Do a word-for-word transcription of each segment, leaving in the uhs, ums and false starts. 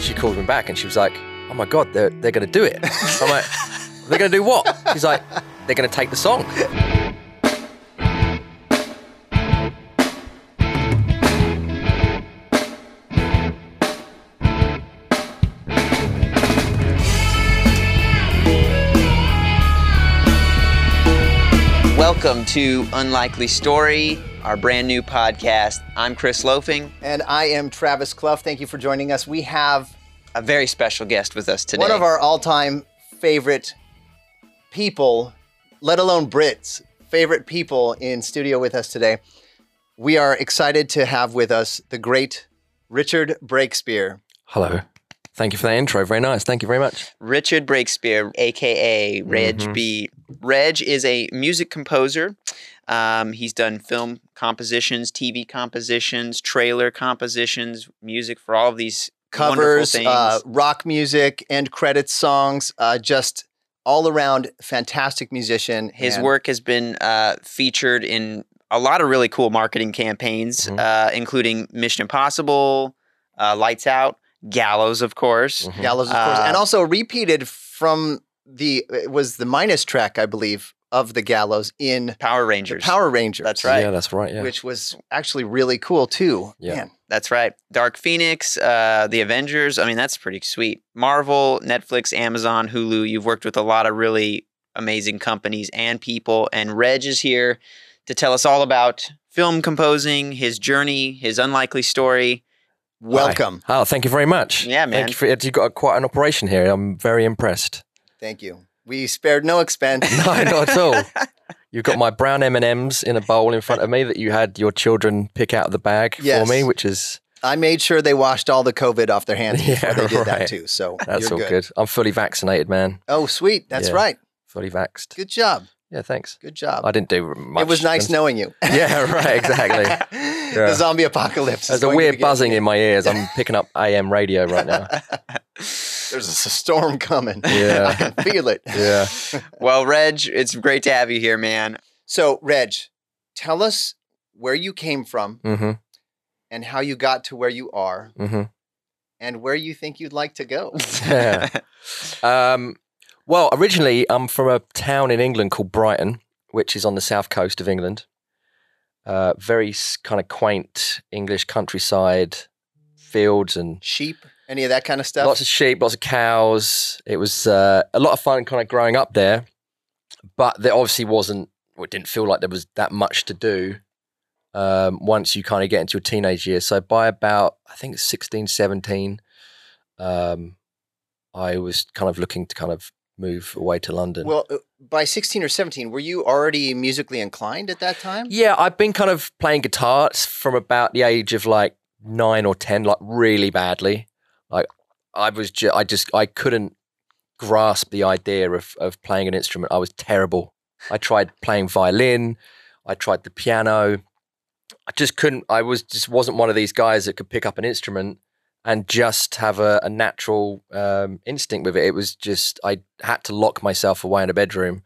she called me back and she was like, oh my God, they're, they're going to do it. I'm like, they're going to do what? She's like, they're going to take the song. Welcome to Unlikely Story, our brand new podcast. I'm Chris Loafing. And I am Travis Clough. Thank you for joining us. We have a very special guest with us today. One of our all-time favorite people, let alone Brits, favorite people in studio with us today. We are excited to have with us the great Richard Breakspear. Hello. Thank you for that intro. Very nice. Thank you very much. Richard Breakspear, a k a. Reg mm-hmm. B. Reg is a music composer. Um, he's done film compositions, T V compositions, trailer compositions, music for all of these covers, wonderful uh, things. rock music, end credits songs, uh, just all around fantastic musician. His and work has been uh, featured in a lot of really cool marketing campaigns, mm-hmm. uh, including Mission Impossible, uh, Lights Out, Gallows, of course. Mm-hmm. Gallows, of course, Uh, and also repeated from the, it was the minus track, I believe, of the Gallows in Power Rangers. the Power Rangers. That's right. Yeah, that's right. Yeah. Which was actually really cool too. Yeah. Man. That's right. Dark Phoenix, uh, The Avengers. I mean, that's pretty sweet. Marvel, Netflix, Amazon, Hulu. You've worked with a lot of really amazing companies and people. And Reg is here to tell us all about film composing, his journey, his unlikely story. Welcome. Hi. Oh, thank you very much. Yeah, man. Thank you for, you've got a, quite an operation here. I'm very impressed. Thank you. We spared no expense. No, not at all. You've got my brown M and M's in a bowl in front of me that you had your children pick out of the bag Yes. for me, which is... I made sure they washed all the COVID off their hands before Yeah, they did that right. too. So That's you're all good. good. I'm fully vaccinated, man. Oh, sweet. That's Yeah. right. Fully vaxxed. Good job. Yeah, thanks. Good job. I didn't do much. It was nice knowing you. Yeah, right, exactly. The zombie apocalypse. is There's a going to weird begin. buzzing in my ears. I'm picking up A M radio right now. There's a storm coming. Yeah. I can feel it. Yeah. Well, Reg, it's great to have you here, man. So, Reg, tell us where you came from Mm-hmm. and how you got to where you are Mm-hmm. and where you think you'd like to go. Yeah. Um, well, originally, I'm from a town in England called Brighton, which is on the south coast of England. Uh, very s- kind of quaint English countryside, fields and Sheep, any of that kind of stuff? lots of sheep, lots of cows. It was uh, a lot of fun kind of growing up there, but there obviously wasn't, well, it didn't feel like there was that much to do um, once you kind of get into your teenage years. So by about, I think it's sixteen, seventeen, um, I was kind of looking to kind of move away to London. Well, uh, by sixteen or seventeen, were you already musically inclined at that time? Yeah, I've been kind of playing guitar from about the age of like nine or ten, like really badly. Like I was, ju- I just, I couldn't grasp the idea of of playing an instrument. I was terrible. I tried playing violin. I tried the piano. I just couldn't. I was just wasn't one of these guys that could pick up an instrument and just have a, a natural um, instinct with it. It was just, I had to lock myself away in a bedroom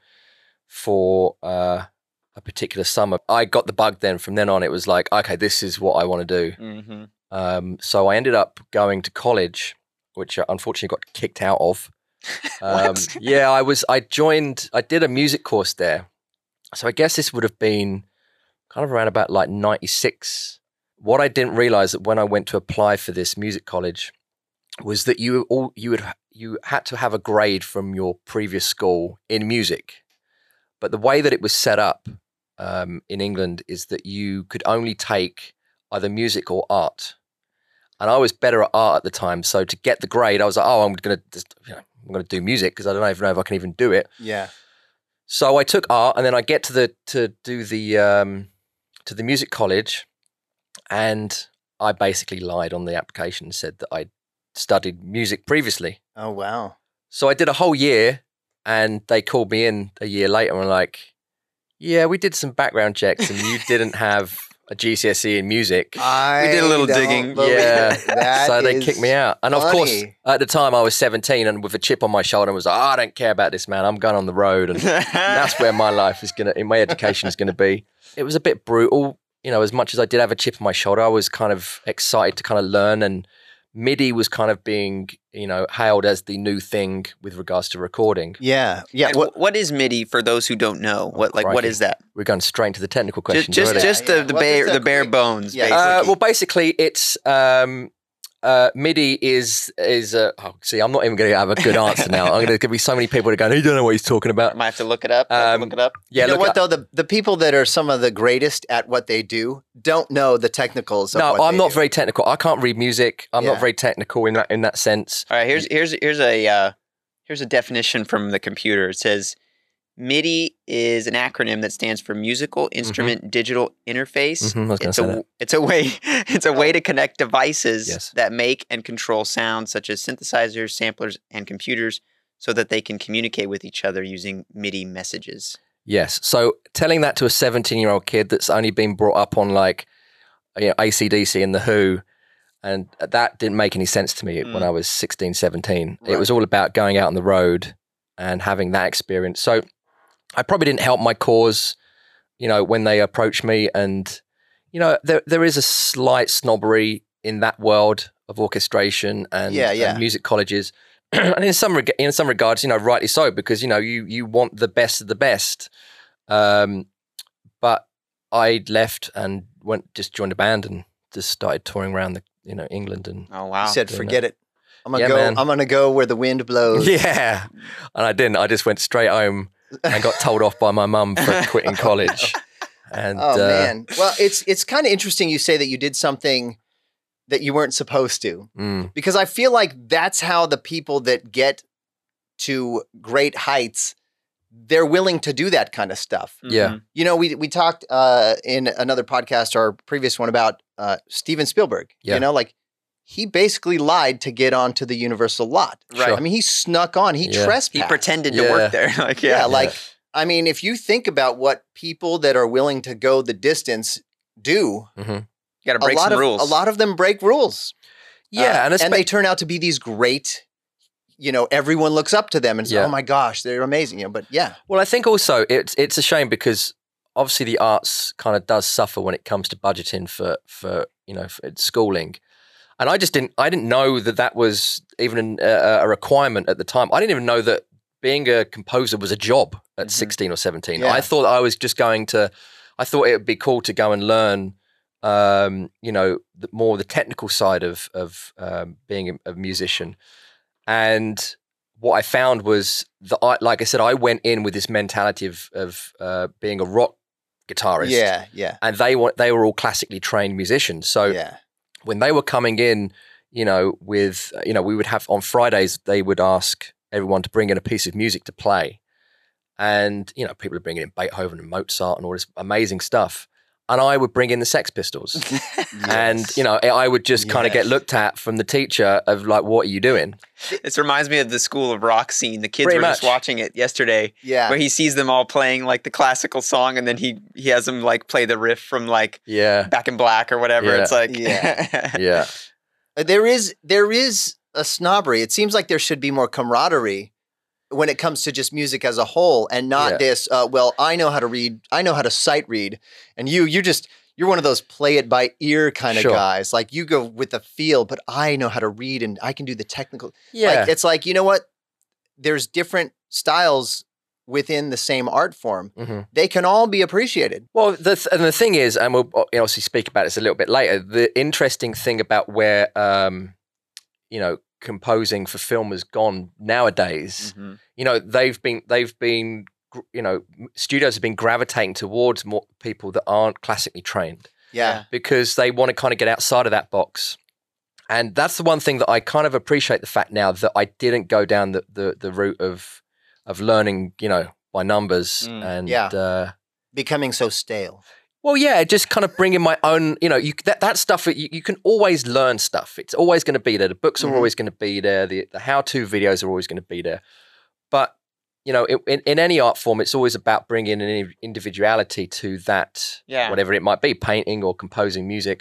for uh, a particular summer. I got the bug then. From then on, it was like, okay, this is what I want to do. Mm-hmm. Um, so I ended up going to college, which I unfortunately got kicked out of. Um, yeah, I was, I joined, I did a music course there. So I guess this would have been kind of around about like ninety-six. What I didn't realize that when I went to apply for this music college was that you all you would you had to have a grade from your previous school in music, but the way that it was set up um, in England is that you could only take either music or art, and I was better at art at the time. So to get the grade, I was like, oh, I'm gonna just, you know, I'm gonna do music because I don't even know if I can even do it. Yeah. So I took art, and then I get to the to do the um, to the music college. And I basically lied on the application and said that I studied music previously. Oh, wow. So I did a whole year, and they called me in a year later and were like, yeah, we did some background checks and you didn't have a G C S E in music. I We did a little don't digging. believe Yeah. it. That So they is kicked me out. And of course, funny. at the time I was seventeen and with a chip on my shoulder and was like, oh, I don't care about this, man. I'm going on the road. And that's where my life is going to, my education is going to be. It was a bit brutal. You know, as much as I did have a chip on my shoulder, I was kind of excited to kind of learn and MIDI was kind of being, you know, hailed as the new thing with regards to recording. Yeah, yeah. And What, what is MIDI for those who don't know? What like what crikey. is that? We're going straight into the technical Just questions just, already. just Yeah, the yeah. the Well, bare just a the bare quick- bones. yeah, basically. Uh, well, basically, it's um, uh, MIDI is is uh, oh, see, I'm not even going to have a good answer now. I'm going to be so many people that are going, "You don't know what he's talking I about." might have to look it up. I have to Um, look it up. Yeah, you know look what up- though? The the people that are some of the greatest at what they do don't know the technicals. Of No, what I'm they not do. very technical. I can't read music. I'm Yeah. not very technical in that in that sense. All right, here's here's here's a uh, here's a definition from the computer. It says MIDI is an acronym that stands for Musical Instrument Digital Interface. Mhm, I was gonna it's say a that. it's a way it's a way to connect devices Yes. that make and control sound, such as synthesizers, samplers, and computers, so that they can communicate with each other using MIDI messages. Yes. So telling that to a seventeen-year-old kid that's only been brought up on like, you know, A C D C and The Who, and that didn't make any sense to me when Mm. I was sixteen, seventeen. It Right. was all about going out on the road and having that experience. So I probably didn't help my cause, you know, when they approached me. And, you know, there there is a slight snobbery in that world of orchestration and, Yeah, yeah. and music colleges. And in some reg- in some regards, you know, rightly so, because, you know, you you want the best of the best. Um, but I left and went, just joined a band and just started touring around the, you know, England and Oh wow! You said, doing forget it. I'm gonna Yeah, go. man. I'm gonna go where the wind blows. yeah. And I didn't. I just went straight home and got told off by my mum for quitting college. And Oh uh, man. Well, it's it's kind of interesting you say that you did something that you weren't supposed to, mm, because I feel like that's how the people that get to great heights, they're willing to do that kind of stuff. yeah. Mhm. You know, we we talked uh, in another podcast, our previous one, about uh, Steven Spielberg. Yeah. You know, like he basically lied to get onto the Universal lot. Right. I mean, he snuck on. He Yeah. trespassed. He pretended to Yeah. work there. Like Yeah, yeah, like I mean, if you think about what people that are willing to go the distance do, hmm you got to a break lot some of rules. a lot of them break rules. Yeah. Uh, and, and espe- they turn out to be these great. You know, everyone looks up to them and says, Yeah. "Oh my gosh, they're amazing." You know, but yeah, Well, I think also it's it's a shame because obviously the arts kind of does suffer when it comes to budgeting for for you know for schooling, and I just didn't I didn't know that that was even an, a, a requirement at the time. I didn't even know that being a composer was a job at Mhm. sixteen or seventeen. Yeah. I thought I was just going to, I thought it would be cool to go and learn, um, you know, the, more the technical side of of um, being a, a musician. And what I found was that, I, like I said, I went in with this mentality of of uh, being a rock guitarist, yeah, yeah, and they were they were all classically trained musicians. So yeah, when they were coming in, you know, with you know, we would have on Fridays they would ask everyone to bring in a piece of music to play, and you know, people are bringing in Beethoven and Mozart and all this amazing stuff. And I would bring in the Sex Pistols, and you know, I would just kind of get Yes. looked at from the teacher of like, "What are you doing?" This reminds me of the School of Rock scene. The kids Pretty were just much. watching it yesterday, yeah. where he sees them all playing like the classical song, and then he he has them like play the riff from like Yeah, Back in Black or whatever. Yeah. It's like Yeah. yeah. Uh, There is there is a snobbery. It seems like there should be more camaraderie when it comes to just music as a whole, and not Yeah. this. Uh, well, I know how to read. I know how to sight read, and you you just you're one of those play it by ear kind of Sure. guys. Like you go with the feel, but I know how to read and I can do the technical. Yeah, Like, it's like, you know what? There's different styles within the same art form. Mhm. They can all be appreciated. Well, the th- and the thing is, and we'll uh, obviously speak about this a little bit later. The interesting thing about where um, you know composing for film has gone nowadays, Mhm. you know, they've been they've been gr- you know m- studios have been gravitating towards more people that aren't classically trained Yeah. because they want to kind of get outside of that box. And that's the one thing that I kind of appreciate the fact now that I didn't go down the the, the route of of learning, you know, by numbers Mm, and yeah. uh, Becoming so stale. well, yeah, just kind of bringing my own, you know, you that, that stuff, you, you can always learn stuff. It's always going to be there. The books are Mhm. always going to be there. The, the how-to videos are always going to be there. But, you know, in, in, in any art form, it's always about bringing an individuality to that, Yeah. whatever it might be, painting or composing music.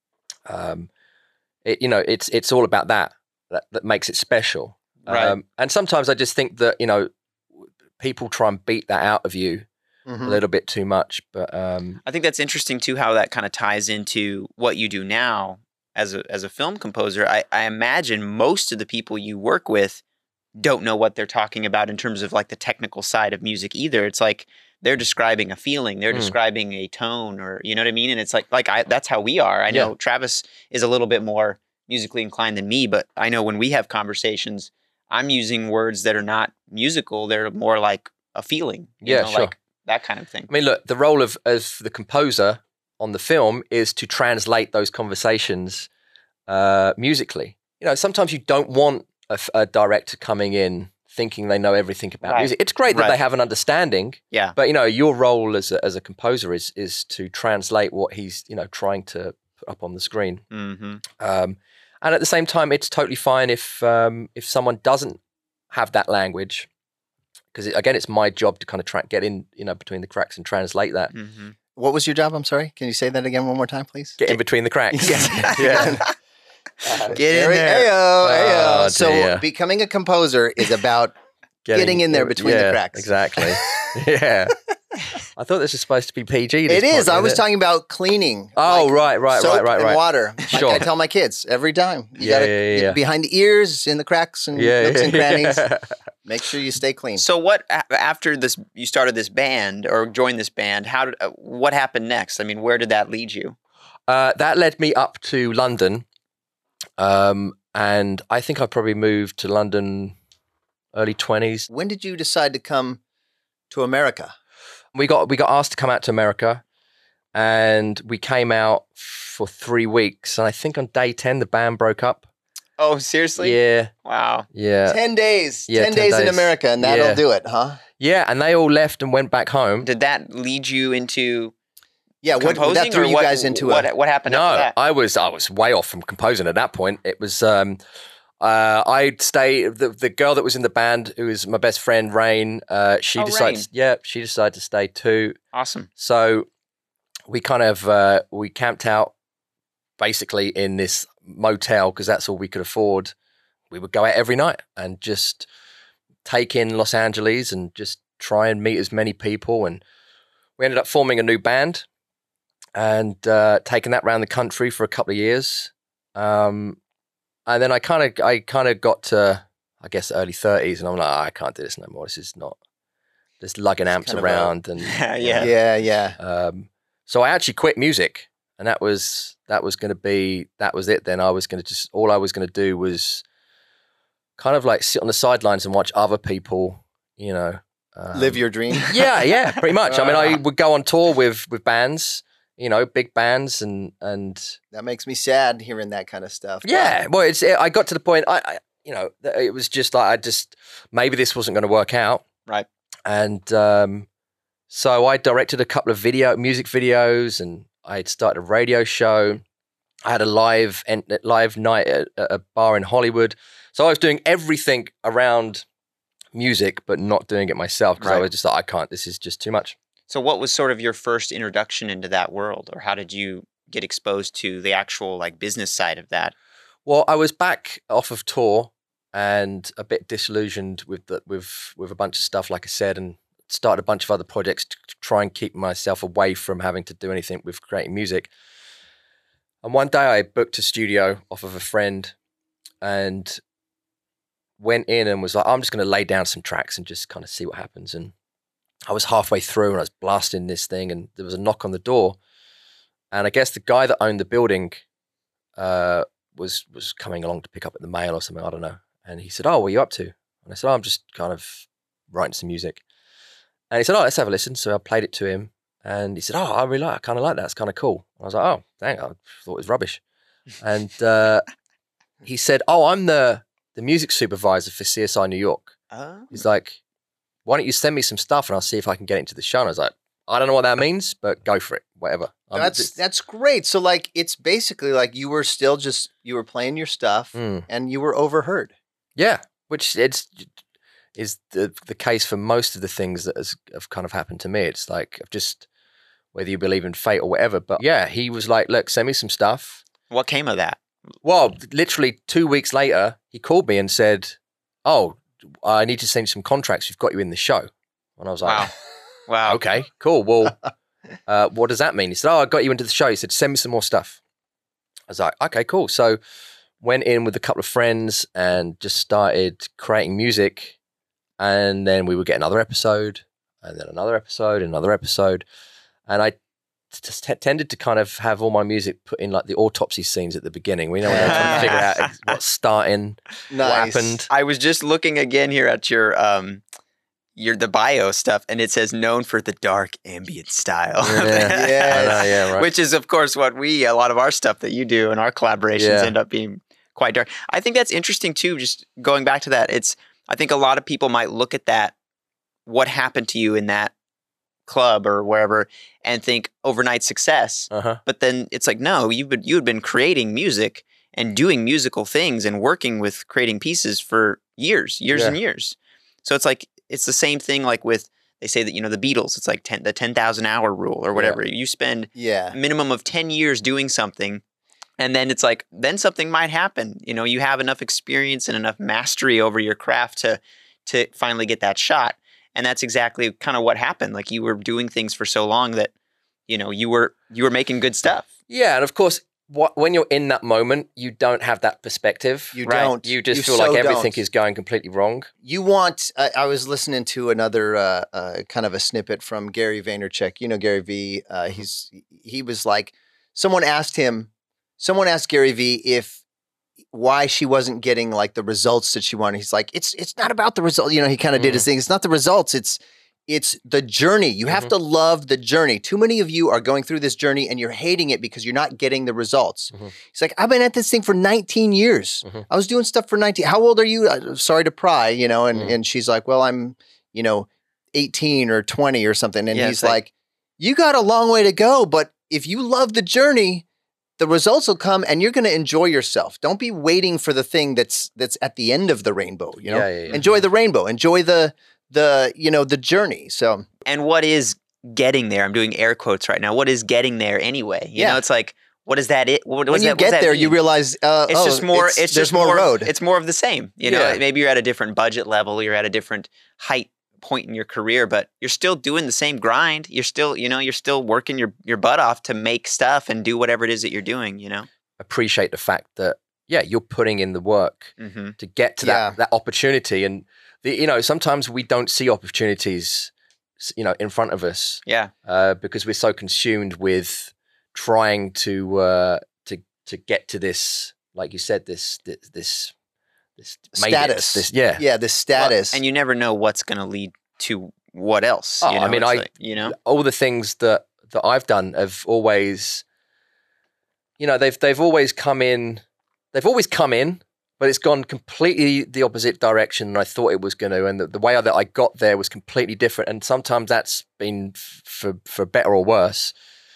Um, it, you know, it's it's all about that, that, that makes it special. Right. Um, and sometimes I just think that, you know, people try and beat that out of you Mhm. a little bit too much. But, um, I think that's interesting too, how that kind of ties into what you do now as a as a film composer, I, I imagine most of the people you work with don't know what they're talking about in terms of like the technical side of music either. It's like they're describing a feeling, they're Mm. describing a tone, or you know what I mean? And it's like like I that's how we are. I know Yeah. Travis is a little bit more musically inclined than me, but I know when we have conversations, I'm using words that are not musical, they're more like a feeling. You Yeah, know, sure. like that kind of thing. I mean, look, the role of as the composer on the film is to translate those conversations uh, musically. You know, sometimes you don't want a, f- a director coming in thinking they know everything about Right. music. It's great that Right. they have an understanding, Yeah. but you know, your role as a, as a composer is is to translate what he's you know trying to put up on the screen. Mm-hmm. Um, and at the same time, it's totally fine if um, if someone doesn't have that language, because again, it's my job to kind of try get in, you know, between the cracks and translate that. Mm-hmm. What was your job? I'm sorry. Can you say that again one more time, please? Get in between the cracks. Yeah. yeah. Get in Very- there. Ayo, ayo. Oh, so dear. becoming a composer is about Getting in there between the yeah, cracks. Exactly. yeah. I thought this was supposed to be P G. this it is. podcast, I was it? talking about cleaning. Oh, like right, right, soap right, right, and right. water. Sure. Like I tell my kids every time. You Yeah, gotta yeah, yeah, get yeah. behind the ears, in the cracks and Yeah, nooks yeah, and crannies. yeah. Make sure you stay clean. So what a- after this? You started this band or joined this band. How did? Uh, what happened next? I mean, where did that lead you? Uh, that led me up to London, um, and I think I probably moved to London early twenties. When did you decide to come to America? We got we got asked to come out to America, and we came out for three weeks. And I think on day ten, the band broke up. Oh, seriously? Yeah, Wow. yeah, Ten days. yeah, ten, ten days, in days. America, and that'll Yeah. do it, huh? yeah. And they all left and went back home. Did that lead you into Yeah. What composing, that threw or you what, guys into what? a What happened No, after that? I was I was way off from composing at that point. It was um, uh, I'd stay the the girl that was in the band, who was my best friend, Rain. Uh, she Oh, decided, Rain. yeah, she decided to stay too. Awesome. So we kind of uh, we camped out basically in this motel because that's all we could afford. We would go out every night and just take in Los Angeles and just try and meet as many people. And we ended up forming a new band and uh, taking that around the country for a couple of years. Um, and then I kind of I kind of got to, I guess, early thirties, and I'm like, oh, I can't do this no more. This is not just lugging amps kind of a- around and Yeah. yeah, yeah. um, so I actually quit music, and that was that was going to be that was it. Then I was going to just all I was going to do was kind of like sit on the sidelines and watch other people, you know, um, Live your dream. yeah, yeah, pretty much. I mean, I would go on tour with with bands, you know, big bands, and and That makes me sad hearing that kind of stuff. yeah. Well, it's I got to the point, I, I you know, that it was just like I just maybe this wasn't going to work out, Right. and um, so I directed a couple of video music videos, and I had started a radio show. I had a live en- live night at, at a bar in Hollywood. So I was doing everything around music, but not doing it myself because I Right. was just like, I can't. This is just too much. So what was sort of your first introduction into that world, or how did you get exposed to the actual like business side of that? Well, I was back off of tour and a bit disillusioned with the, with with a bunch of stuff, like I said, and started a bunch of other projects to try and keep myself away from having to do anything with creating music. And one day I booked a studio off of a friend and went in and was like, I'm just going to lay down some tracks and just kind of see what happens. And I was halfway through and I was blasting this thing, and there was a knock on the door. And I guess the guy that owned the building uh, was was coming along to pick up the mail or something, I don't know. And he said, oh, what are you up to? And I said, oh, I'm just kind of writing some music. And he said, oh, let's have a listen. So I played it to him. And he said, oh, I really like, I kind of like that. It's kind of cool. I was like, oh, dang, I thought it was rubbish. And uh, he said, oh, I'm the, the music supervisor for C S I New York. Oh. He's like, why don't you send me some stuff and I'll see if I can get into the show. And I was like, I don't know what that means, but go for it, whatever. I'm- That's that's great. So like it's basically like you were still just you were playing your stuff Mm. and you were overheard. Yeah, which it's is the the case for most of the things that has, have kind of happened to me. It's like I've just, whether you believe in fate or whatever, but yeah, he was like, look, send me some stuff. What came of that? Well, literally two weeks later, he called me and said, oh, I need to send you some contracts. We've got you in the show. And I was like, Wow. Wow. okay, cool. Well, uh, what does that mean? He said, oh, I got you into the show. He said, send me some more stuff. was like, okay, cool. So went in with a couple of friends and just started creating music. And then we would get another episode and then another episode, another episode. And I just t- tended to kind of have all my music put in like the autopsy scenes at the beginning. We know when they're trying to figure out what's starting, Nice. what happened. I was just looking again here at your um your the bio stuff, and it says known for the dark ambient style. Yeah, Yes. I know, yeah, right. Which is, of course, what we, a lot of our stuff that you do and our collaborations Yeah. end up being quite dark. I think that's interesting too, just going back to that. It's, I think a lot of people might look at that, what happened to you in that club or wherever, and think overnight success. Uh-huh. But then it's like, no, you've been, you had been creating music and doing musical things and working with creating pieces for years, years Yeah. and years. So it's like, it's the same thing like with, they say that, you know, the Beatles, it's like ten, the ten thousand hour rule or whatever. You spend Yeah. minimum of ten years doing something, and then it's like, then something might happen. You know, you have enough experience and enough mastery over your craft to to finally get that shot. And that's exactly kind of what happened. Like you were doing things for so long that, you know, you were you were making good stuff. Yeah, and of course, what, when you're in that moment, you don't have that perspective. You Right. don't. You just You feel so like everything don't. is going completely wrong. You want, I, I was listening to another uh, uh, kind of a snippet from Gary Vaynerchuk. You know, Gary V, uh, he's, he was like, someone asked him, someone asked Gary V if, why she wasn't getting like the results that she wanted. He's like, it's, it's not about the result. You know, he kind of did his thing. It's not the results. It's, it's the journey. You have Mhm. to love the journey. Too many of you are going through this journey and you're hating it because you're not getting the results. Mhm. He's like, I've been at this thing for nineteen years. Mhm. I was doing stuff for nineteen. How old are you? Uh, sorry to pry, you know, and, Mhm. and she's like, well, I'm, you know, eighteen or twenty or something. And Yeah, he's it's like- like, you got a long way to go, but if you love the journey, the results will come and you're going to enjoy yourself. Don't be waiting for the thing that's, that's at the end of the rainbow, you know, Yeah, yeah, yeah. enjoy the rainbow, enjoy the, the, you know, the journey. So And what is getting there? I'm doing air quotes right now. What is getting there anyway? You Yeah. know, it's like, what is that? It what, when what's you that, what's get that there, mean? you realize, uh, It's oh, just more. It's, there's just more, road. It's more of the same. You know, Yeah. maybe you're at a different budget level. You're at a different height point in your career, but you're still doing the same grind. You're still, you know, you're still working your your butt off to make stuff and do whatever it is that you're doing. You know. Appreciate the fact that, yeah, you're putting in the work Mm-hmm. to get to Yeah. that, that opportunity. And, the, you know, sometimes we don't see opportunities, s- you know, in front of us Yeah. uh, because we're so consumed with trying to, uh, to, to get to this, like you said, this, this, this, this made it, Status. This, yeah. Yeah, the status. Well, and you never know what's going to lead to what else. Oh, you I know? mean, It's I- like, you know, all the things that that I've done have always, you know, they've they've always come in, they've always come in, but it's gone completely the opposite direction than I thought it was going to, and the, the way that I got there was completely different. And sometimes that's been f- for for better or worse.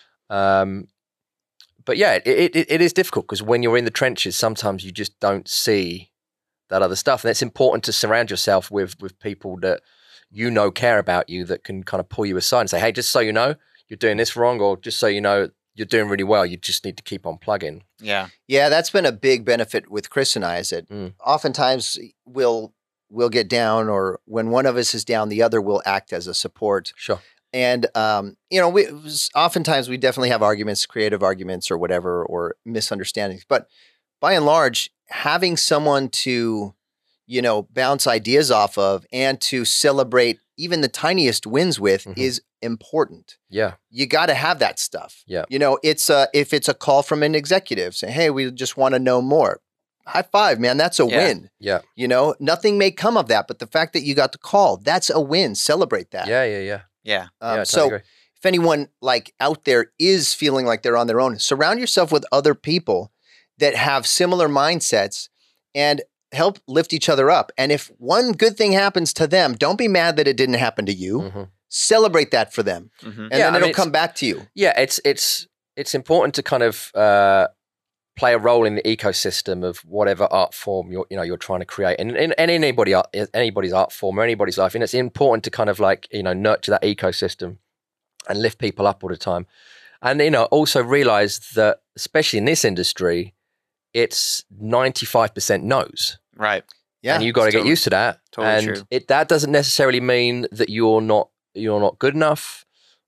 Um, but yeah, it it, it is difficult because when you're in the trenches, sometimes you just don't see that other stuff, and it's important to surround yourself with with people that you know care about you, that can kind of pull you aside and say, hey, just so you know, you're doing this wrong, or just so you know, you're doing really well. You just need to keep on plugging. yeah. Yeah, that's been a big benefit with Chris and I. Is that Mm. oftentimes we'll we'll get down, or when one of us is down, the other will act as a support. Sure. And um, you know, we oftentimes we definitely have arguments, creative arguments, or whatever, or misunderstandings. But by and large, having someone to, you know, bounce ideas off of and to celebrate even the tiniest wins with Mhm. is important. Yeah. You got to have that stuff. Yeah. You know, it's a, if it's a call from an executive saying, hey, we just want to know more. High five, man. That's a Yeah. win. Yeah. You know, nothing may come of that, but the fact that you got the call, that's a win. Celebrate that. Yeah. Yeah. Yeah. Yeah. Um, yeah I so totally agree. if anyone like out there is feeling like they're on their own, surround yourself with other people that have similar mindsets and help lift each other up. And if one good thing happens to them, don't be mad that it didn't happen to you. Mhm. Celebrate that for them. Mm-hmm. And Yeah, then I it'll mean, come back to you. Yeah, it's it's it's important to kind of uh, play a role in the ecosystem of whatever art form you're you know you're trying to create, and in anybody art, anybody's art form or anybody's life. And it's important to kind of like you know nurture that ecosystem and lift people up all the time, and you know also realize that especially in this industry, it's ninety-five percent no's. Right. Yeah. and you got to it's get totally- used to that. totally and true. it that doesn't necessarily mean that you're not you're not good enough,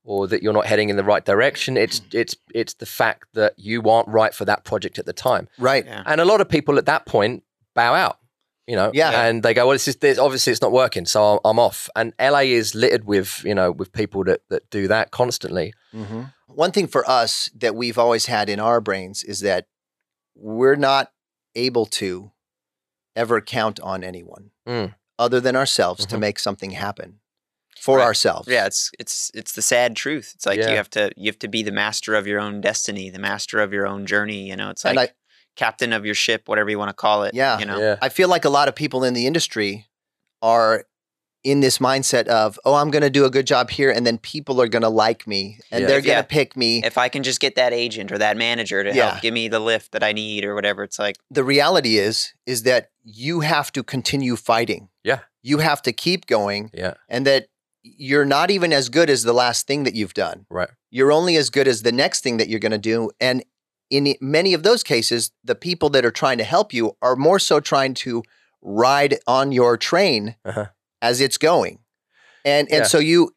or that you're not heading in the right direction. It's it's it's the fact that you aren't right for that project at the time. Right. Yeah. And a lot of people at that point bow out, you know, Yeah. and they go, well, this is this, obviously it's not working, so I'm, I'm off. And L A is littered with, you know, with people that that do that constantly. Mm-hmm. One thing for us that we've always had in our brains is that we're not able to ever count on anyone Mm. other than ourselves to Mhm. make something happen for Right. ourselves. Yeah, it's it's it's the sad truth. It's like Yeah. you have to you have to be the master of your own destiny, the master of your own journey. You know, it's like And I- captain of your ship, whatever you want to call it. Yeah. you know. Yeah. I feel like a lot of people in the industry are in this mindset of, oh, I'm going to do a good job here, and then people are going to like me, and Yeah. they're going to Yeah. pick me. If I can just get that agent or that manager to Yeah. help give me the lift that I need or whatever, it's like The reality is, is that you have to continue fighting. Yeah. You have to keep going, Yeah. and that you're not even as good as the last thing that you've done. Right. You're only as good as the next thing that you're going to do. And in many of those cases, the people that are trying to help you are more so trying to ride on your train Uh-huh. as it's going. And and Yeah. so you,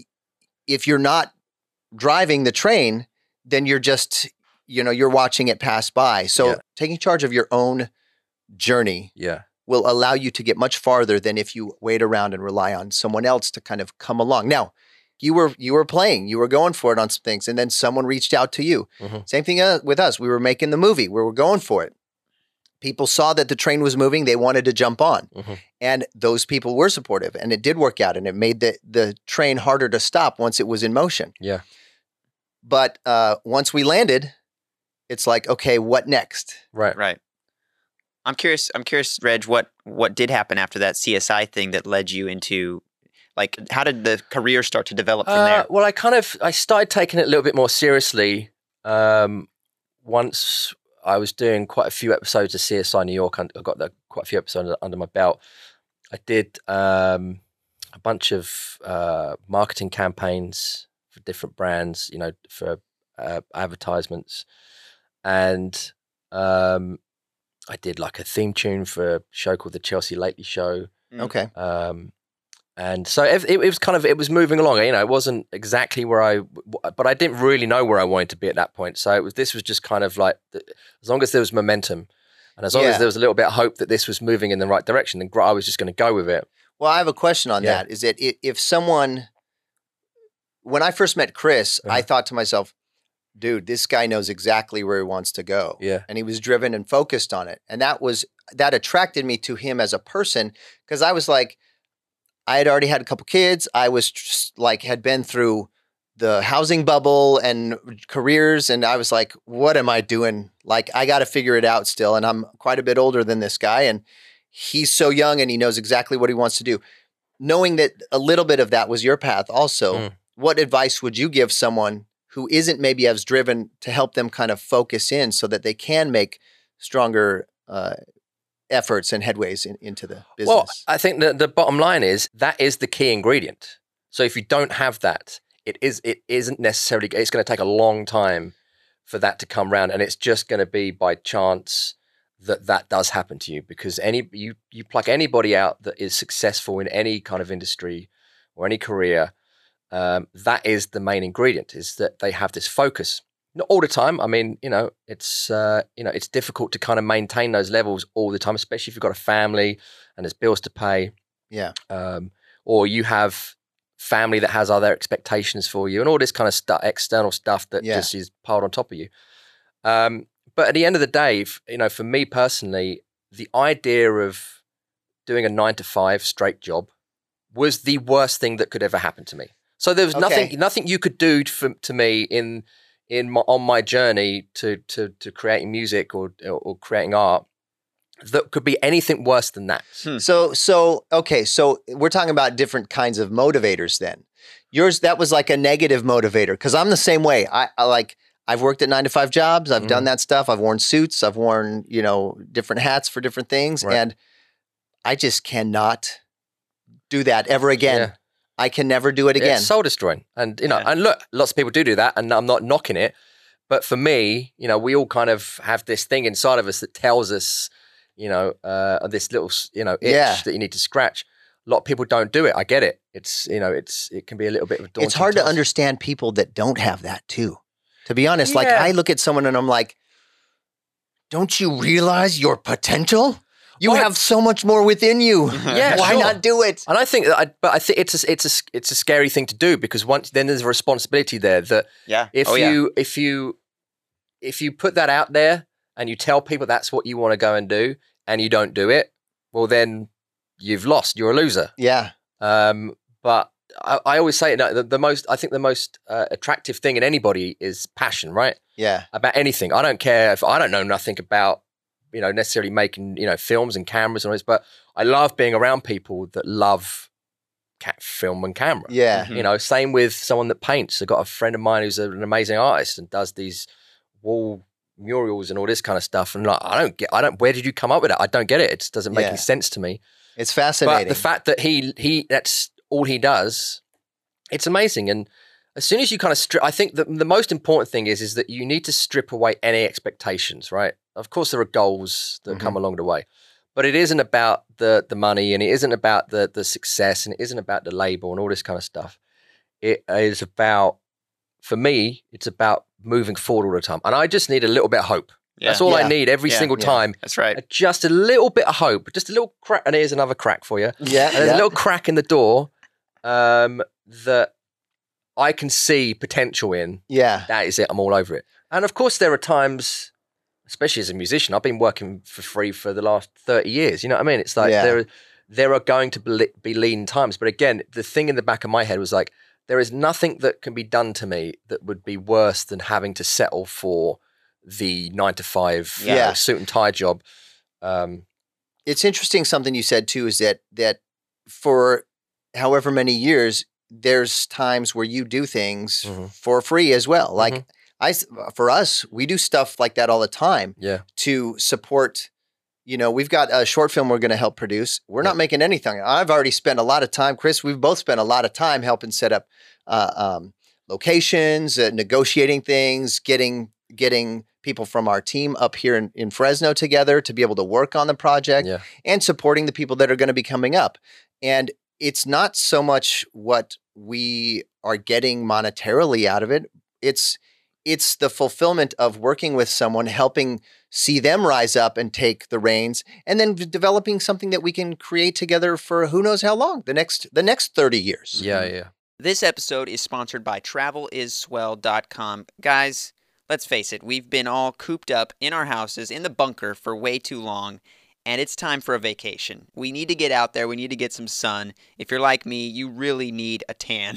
if you're not driving the train, then you're just, you know, you're watching it pass by. So Yeah. taking charge of your own journey Yeah. will allow you to get much farther than if you wait around and rely on someone else to kind of come along. Now, you were you were playing, you were going for it on some things, and then someone reached out to you. Mhm. Same thing uh, with us. We were making the movie. We were going for it. People saw that the train was moving. They wanted to jump on. Mhm. And those people were supportive, and it did work out, and it made the, the train harder to stop once it was in motion. Yeah. But uh, once we landed, it's like, okay, what next? Right. right. I'm curious. I'm curious, Reg. What what did happen after that C S I thing that led you into, like, how did the career start to develop from Uh, there? well, I kind of I started taking it a little bit more seriously um, once I was doing quite a few episodes of C S I New York. I got the, quite a few episodes under my belt. I did um, a bunch of uh, marketing campaigns for different brands, you know, for uh, advertisements, and um, I did like a theme tune for a show called the Chelsea Lately Show. Mm. Okay. Um, and so it, it was kind of, it was moving along, you know, it wasn't exactly where I, but I didn't really know where I wanted to be at that point. So it was, this was just kind of like, as long as there was momentum and as long Yeah. as there was a little bit of hope that this was moving in the right direction, then I was just going to go with it. Well, I have a question on Yeah. that. Is that i- if someone, when I first met Chris, I Uh-huh. thought to myself, dude, this guy knows exactly where he wants to go. Yeah. And he was driven and focused on it. And that was, that attracted me to him as a person, because I was like, I had already had a couple kids. I was just like, had been through the housing bubble and careers. And I was like, what am I doing? Like, I got to figure it out still. And I'm quite a bit older than this guy. And he's so young and he knows exactly what he wants to do. Knowing that a little bit of that was your path also, Mm. what advice would you give someone who isn't maybe as driven to help them kind of focus in so that they can make stronger uh, efforts and headways in, into the business? Well, I think the, the bottom line is that is the key ingredient. So if you don't have that, it is it isn't necessarily, it's going to take a long time for that to come around, and it's just going to be by chance that that does happen to you, because any you you pluck anybody out that is successful in any kind of industry or any career, um, that is the main ingredient, is that they have this focus. Not all the time. I mean, you know, it's uh, you know, it's difficult to kind of maintain those levels all the time, especially if you've got a family and there's bills to pay, yeah. um, or you have family that has other expectations for you, and all this kind of stuff, external stuff that Yeah. just is piled on top of you. Um, but at the end of the day, if, you know, for me personally, the idea of doing a nine to five straight job was the worst thing that could ever happen to me. So there was Okay. nothing, nothing you could do for, to me in in my, on my journey to to to creating music or or creating art that could be anything worse than that. Hmm. So, so, okay. So we're talking about different kinds of motivators then. Yours, that was like a negative motivator. Cause I'm the same way. I, I like, I've worked at nine to five jobs. I've Mhm. done that stuff. I've worn suits. I've worn, you know, different hats for different things. Right. And I just cannot do that ever again. Yeah. I can never do it again. It's soul destroying. And, you know, Yeah. and look, lots of people do do that, and I'm not knocking it. But for me, you know, we all kind of have this thing inside of us that tells us, you know, uh, this little, you know, itch Yeah. that you need to scratch. a lot of people don't do it. I get it. It's, you know, it's it can be a little bit of a daunting It's hard to task. understand people that don't have that too. To be honest, like Yeah. I look at someone and I'm like, don't you realize your potential? You Well, have so much more within you. Yeah, Why sure. not do it? And I think that, I, but I think it's a, it's a it's a scary thing to do because once then there's a responsibility there that Yeah. if oh, yeah. you if you if you put that out there and you tell people that's what you want to go and do and you don't do it, well then you've lost. You're a loser. Yeah. Um, but I, I always say no, the, the most I think the most uh, attractive thing in anybody is passion, right? Yeah. About anything. I don't care if I don't know nothing about, you know, necessarily making, you know, films and cameras and all this, but I love being around people that love ca- film and camera. Yeah. Mhm. You know, same with someone that paints. I've got a friend of mine who's an amazing artist and does these wall murals and all this kind of stuff. And like, I don't get, I don't, where did you come up with that? I don't get it. It just doesn't make Yeah. any sense to me. It's fascinating. But the fact that he, he, that's all he does, it's amazing. And as soon as you kind of strip, I think that the most important thing is, is that you need to strip away any expectations, right? Of course, there are goals that Mhm. come along the way, but it isn't about the the money and it isn't about the the success and it isn't about the label and all this kind of stuff. It is about, for me, it's about moving forward all the time. And I just need a little bit of hope. Yeah. That's all Yeah. I need every Yeah. single Yeah. time. That's right. Uh, Just a little bit of hope, just a little crack. And here's another crack for you. yeah. And there's yeah. a little crack in the door um, that I can see potential in. yeah. That is it. I'm all over it. And of course, there are times, especially as a musician, I've been working for free for the last thirty years. You know what I mean? It's like Yeah. there, there are going to be be lean times. But again, the thing in the back of my head was like, there is nothing that can be done to me that would be worse than having to settle for the nine to five you know, Yeah. suit and tie job. Um, It's interesting. Something you said too is that that for however many years, there's times where you do things Mhm. for free as well. Like Mhm. I, s- for us, we do stuff like that all the time yeah. to support. You know, we've got a short film we're going to help produce. We're not making anything. I've already spent a lot of time, Chris. We've both spent a lot of time helping set up uh, um, locations, uh, negotiating things, getting getting people from our team up here in, in Fresno together to be able to work on the project, Yeah. and supporting the people that are going to be coming up. And it's not so much what we are getting monetarily out of it. It's it's the fulfillment of working with someone, helping see them rise up and take the reins, and then d- developing something that we can create together for who knows how long, the next the next thirty years. Yeah. Yeah. This episode is sponsored by travel is swell dot com. Guys, let's face it, we've been all cooped up in our houses in the bunker for way too long, and it's time for a vacation. We need to get out there. We need to get some sun. If you're like me, you really need a tan.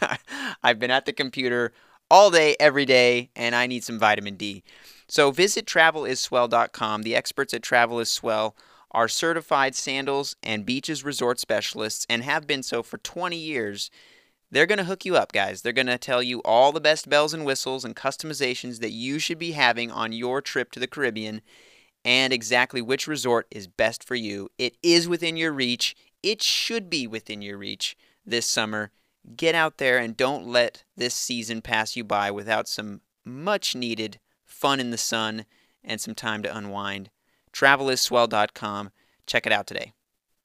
I've been at the computer all day, every day, and I need some vitamin D. So visit travel is swell dot com. The experts at Travel is Swell are certified sandals and beaches resort specialists and have been so for twenty years. They're going to hook you up, guys. They're going to tell you all the best bells and whistles and customizations that you should be having on your trip to the Caribbean and exactly which resort is best for you. It is within your reach. It should be within your reach this summer. Get out there and don't let this season pass you by without some much needed fun in the sun and some time to unwind. travel is swell dot com. Check it out today.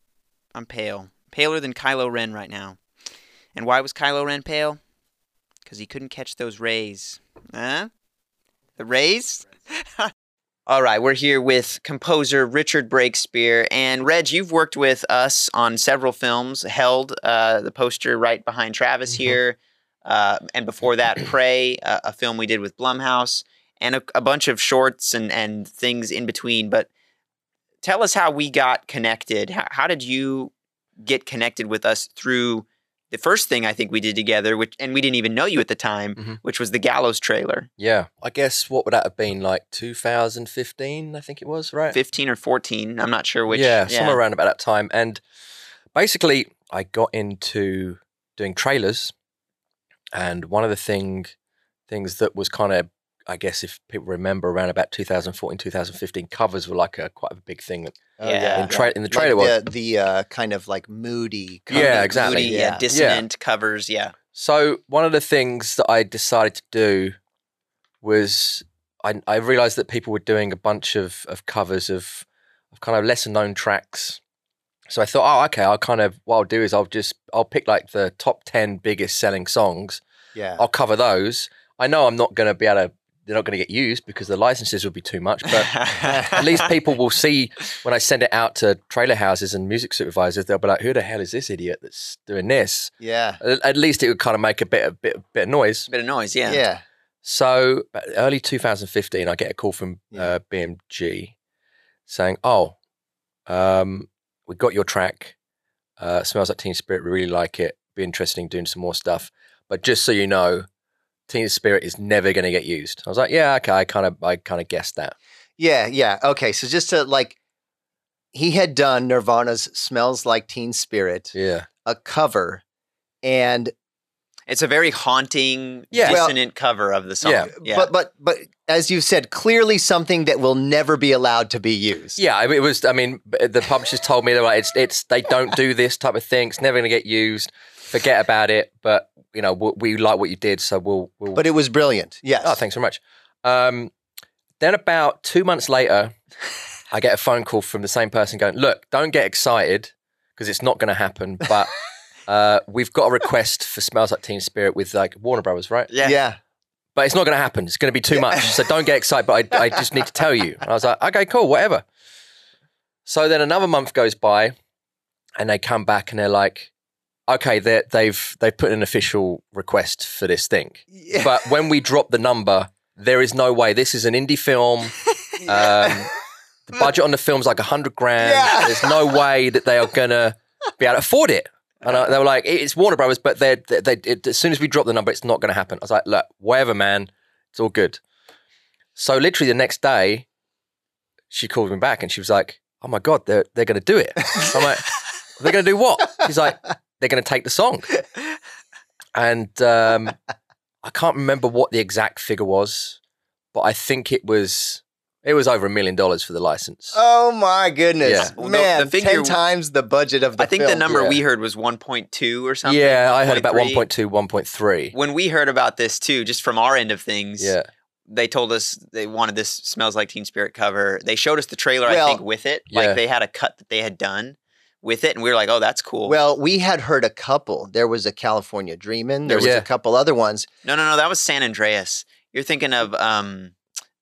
I'm pale. Paler than Kylo Ren right now. And why was Kylo Ren pale? Because he couldn't catch those rays. Huh? The rays? All right, we're here with composer Richard Breakspear. And Reg, you've worked with us on several films. Held, uh, the poster right behind Travis Mhm. here. Uh, and before that, Prey, uh, a film we did with Blumhouse. And a, a bunch of shorts and, and things in between. But tell us how we got connected. How, how did you get connected with us through the first thing I think we did together, which and we didn't even know you at the time, Mhm. which was the Gallows trailer. Yeah. I guess what would that have been like two thousand fifteen, I think it was, right? fifteen or fourteen, I'm not sure which. yeah, somewhere around about that time. And basically, I got into doing trailers. And one of the thing, things that was kind of, I guess if people remember, around about two thousand fourteen, two thousand fifteen, covers were like a quite a big thing. Oh, Yeah. In, tra- in the trailer like was. the, the uh, kind of like moody. Yeah, kind of- exactly. Moody, Yeah. yeah, dissonant covers, yeah. So one of the things that I decided to do was I, I realized that people were doing a bunch of, of covers of, of kind of lesser known tracks. So I thought, oh, okay, I'll kind of, what I'll do is I'll just, I'll pick like the top ten biggest selling songs. Yeah. I'll cover those. I know I'm not going to be able to, they're not going to get used because the licenses will be too much, but at least people will see when I send it out to trailer houses and music supervisors, they'll be like, who the hell is this idiot that's doing this? Yeah. At, at least it would kind of make a bit of, bit, bit of noise. Bit of noise, yeah. Yeah. So early two thousand fifteen, I get a call from Yeah. uh, B M G saying, oh, um, we got your track. Uh, Smells Like Teen Spirit. We really like it. Be interested in doing some more stuff. But just so you know, Teen Spirit is never going to get used. I was like, yeah, okay. I kind of, I kind of guessed that. Yeah. Yeah. Okay. So just to like, he had done Nirvana's "Smells Like Teen Spirit," Yeah. a cover, and It's a very haunting, Yeah. Well- dissonant cover of the song. Yeah. Yeah. but but but as you said, clearly something that will never be allowed to be used. Yeah, I mean, it was. I mean, the publishers told me they were like, it's, it's, they don't do this type of thing. It's never going to get used. Forget about it. But you know, we, we like what you did, so we'll. we'll But it was brilliant. Yes. Oh, thanks so much. Um, then about two months later, I get a phone call from the same person going, look, don't get excited because it's not going to happen. But uh, we've got a request for Smells Like Teen Spirit with like Warner Brothers, right? yeah. Yeah. But it's not going to happen. It's going to be too much. So don't get excited. But I, I just need to tell you. And I was like, okay, cool, whatever. So then another month goes by and they come back and they're like, okay, they're, they've they've put an official request for this thing. Yeah. But when we drop the number, there is no way. This is an indie film. Um, the budget on the film's like a hundred grand. Yeah. There's no way that they are going to be able to afford it. And I, they were like, it's Warner Brothers, but they're, they, they, it, as soon as we drop the number, it's not going to happen. I was like, look, whatever, man. It's all good. So literally the next day, she called me back and she was like, oh my God, they're, they're going to do it. I'm like, they're going to do what? She's like, they're going to take the song. And um, I can't remember what the exact figure was, but I think it was... It was over a million dollars for the license. Oh my goodness, Yeah. Well, the- man! the figure- ten times the budget of the I think film. the number Yeah. we heard was one point two or something. yeah, I heard about one one point two, one point three. When we heard about this too, just from our end of things, Yeah. they told us they wanted this Smells Like Teen Spirit cover. They showed us the trailer, Well, I think, with it. yeah. Like they had a cut that they had done with it, and we were like, oh, that's cool. Well, we had heard a couple. There was a California Dreamin'. There was Yeah. a couple other ones. no, no, no, that was San Andreas. You're thinking of, um,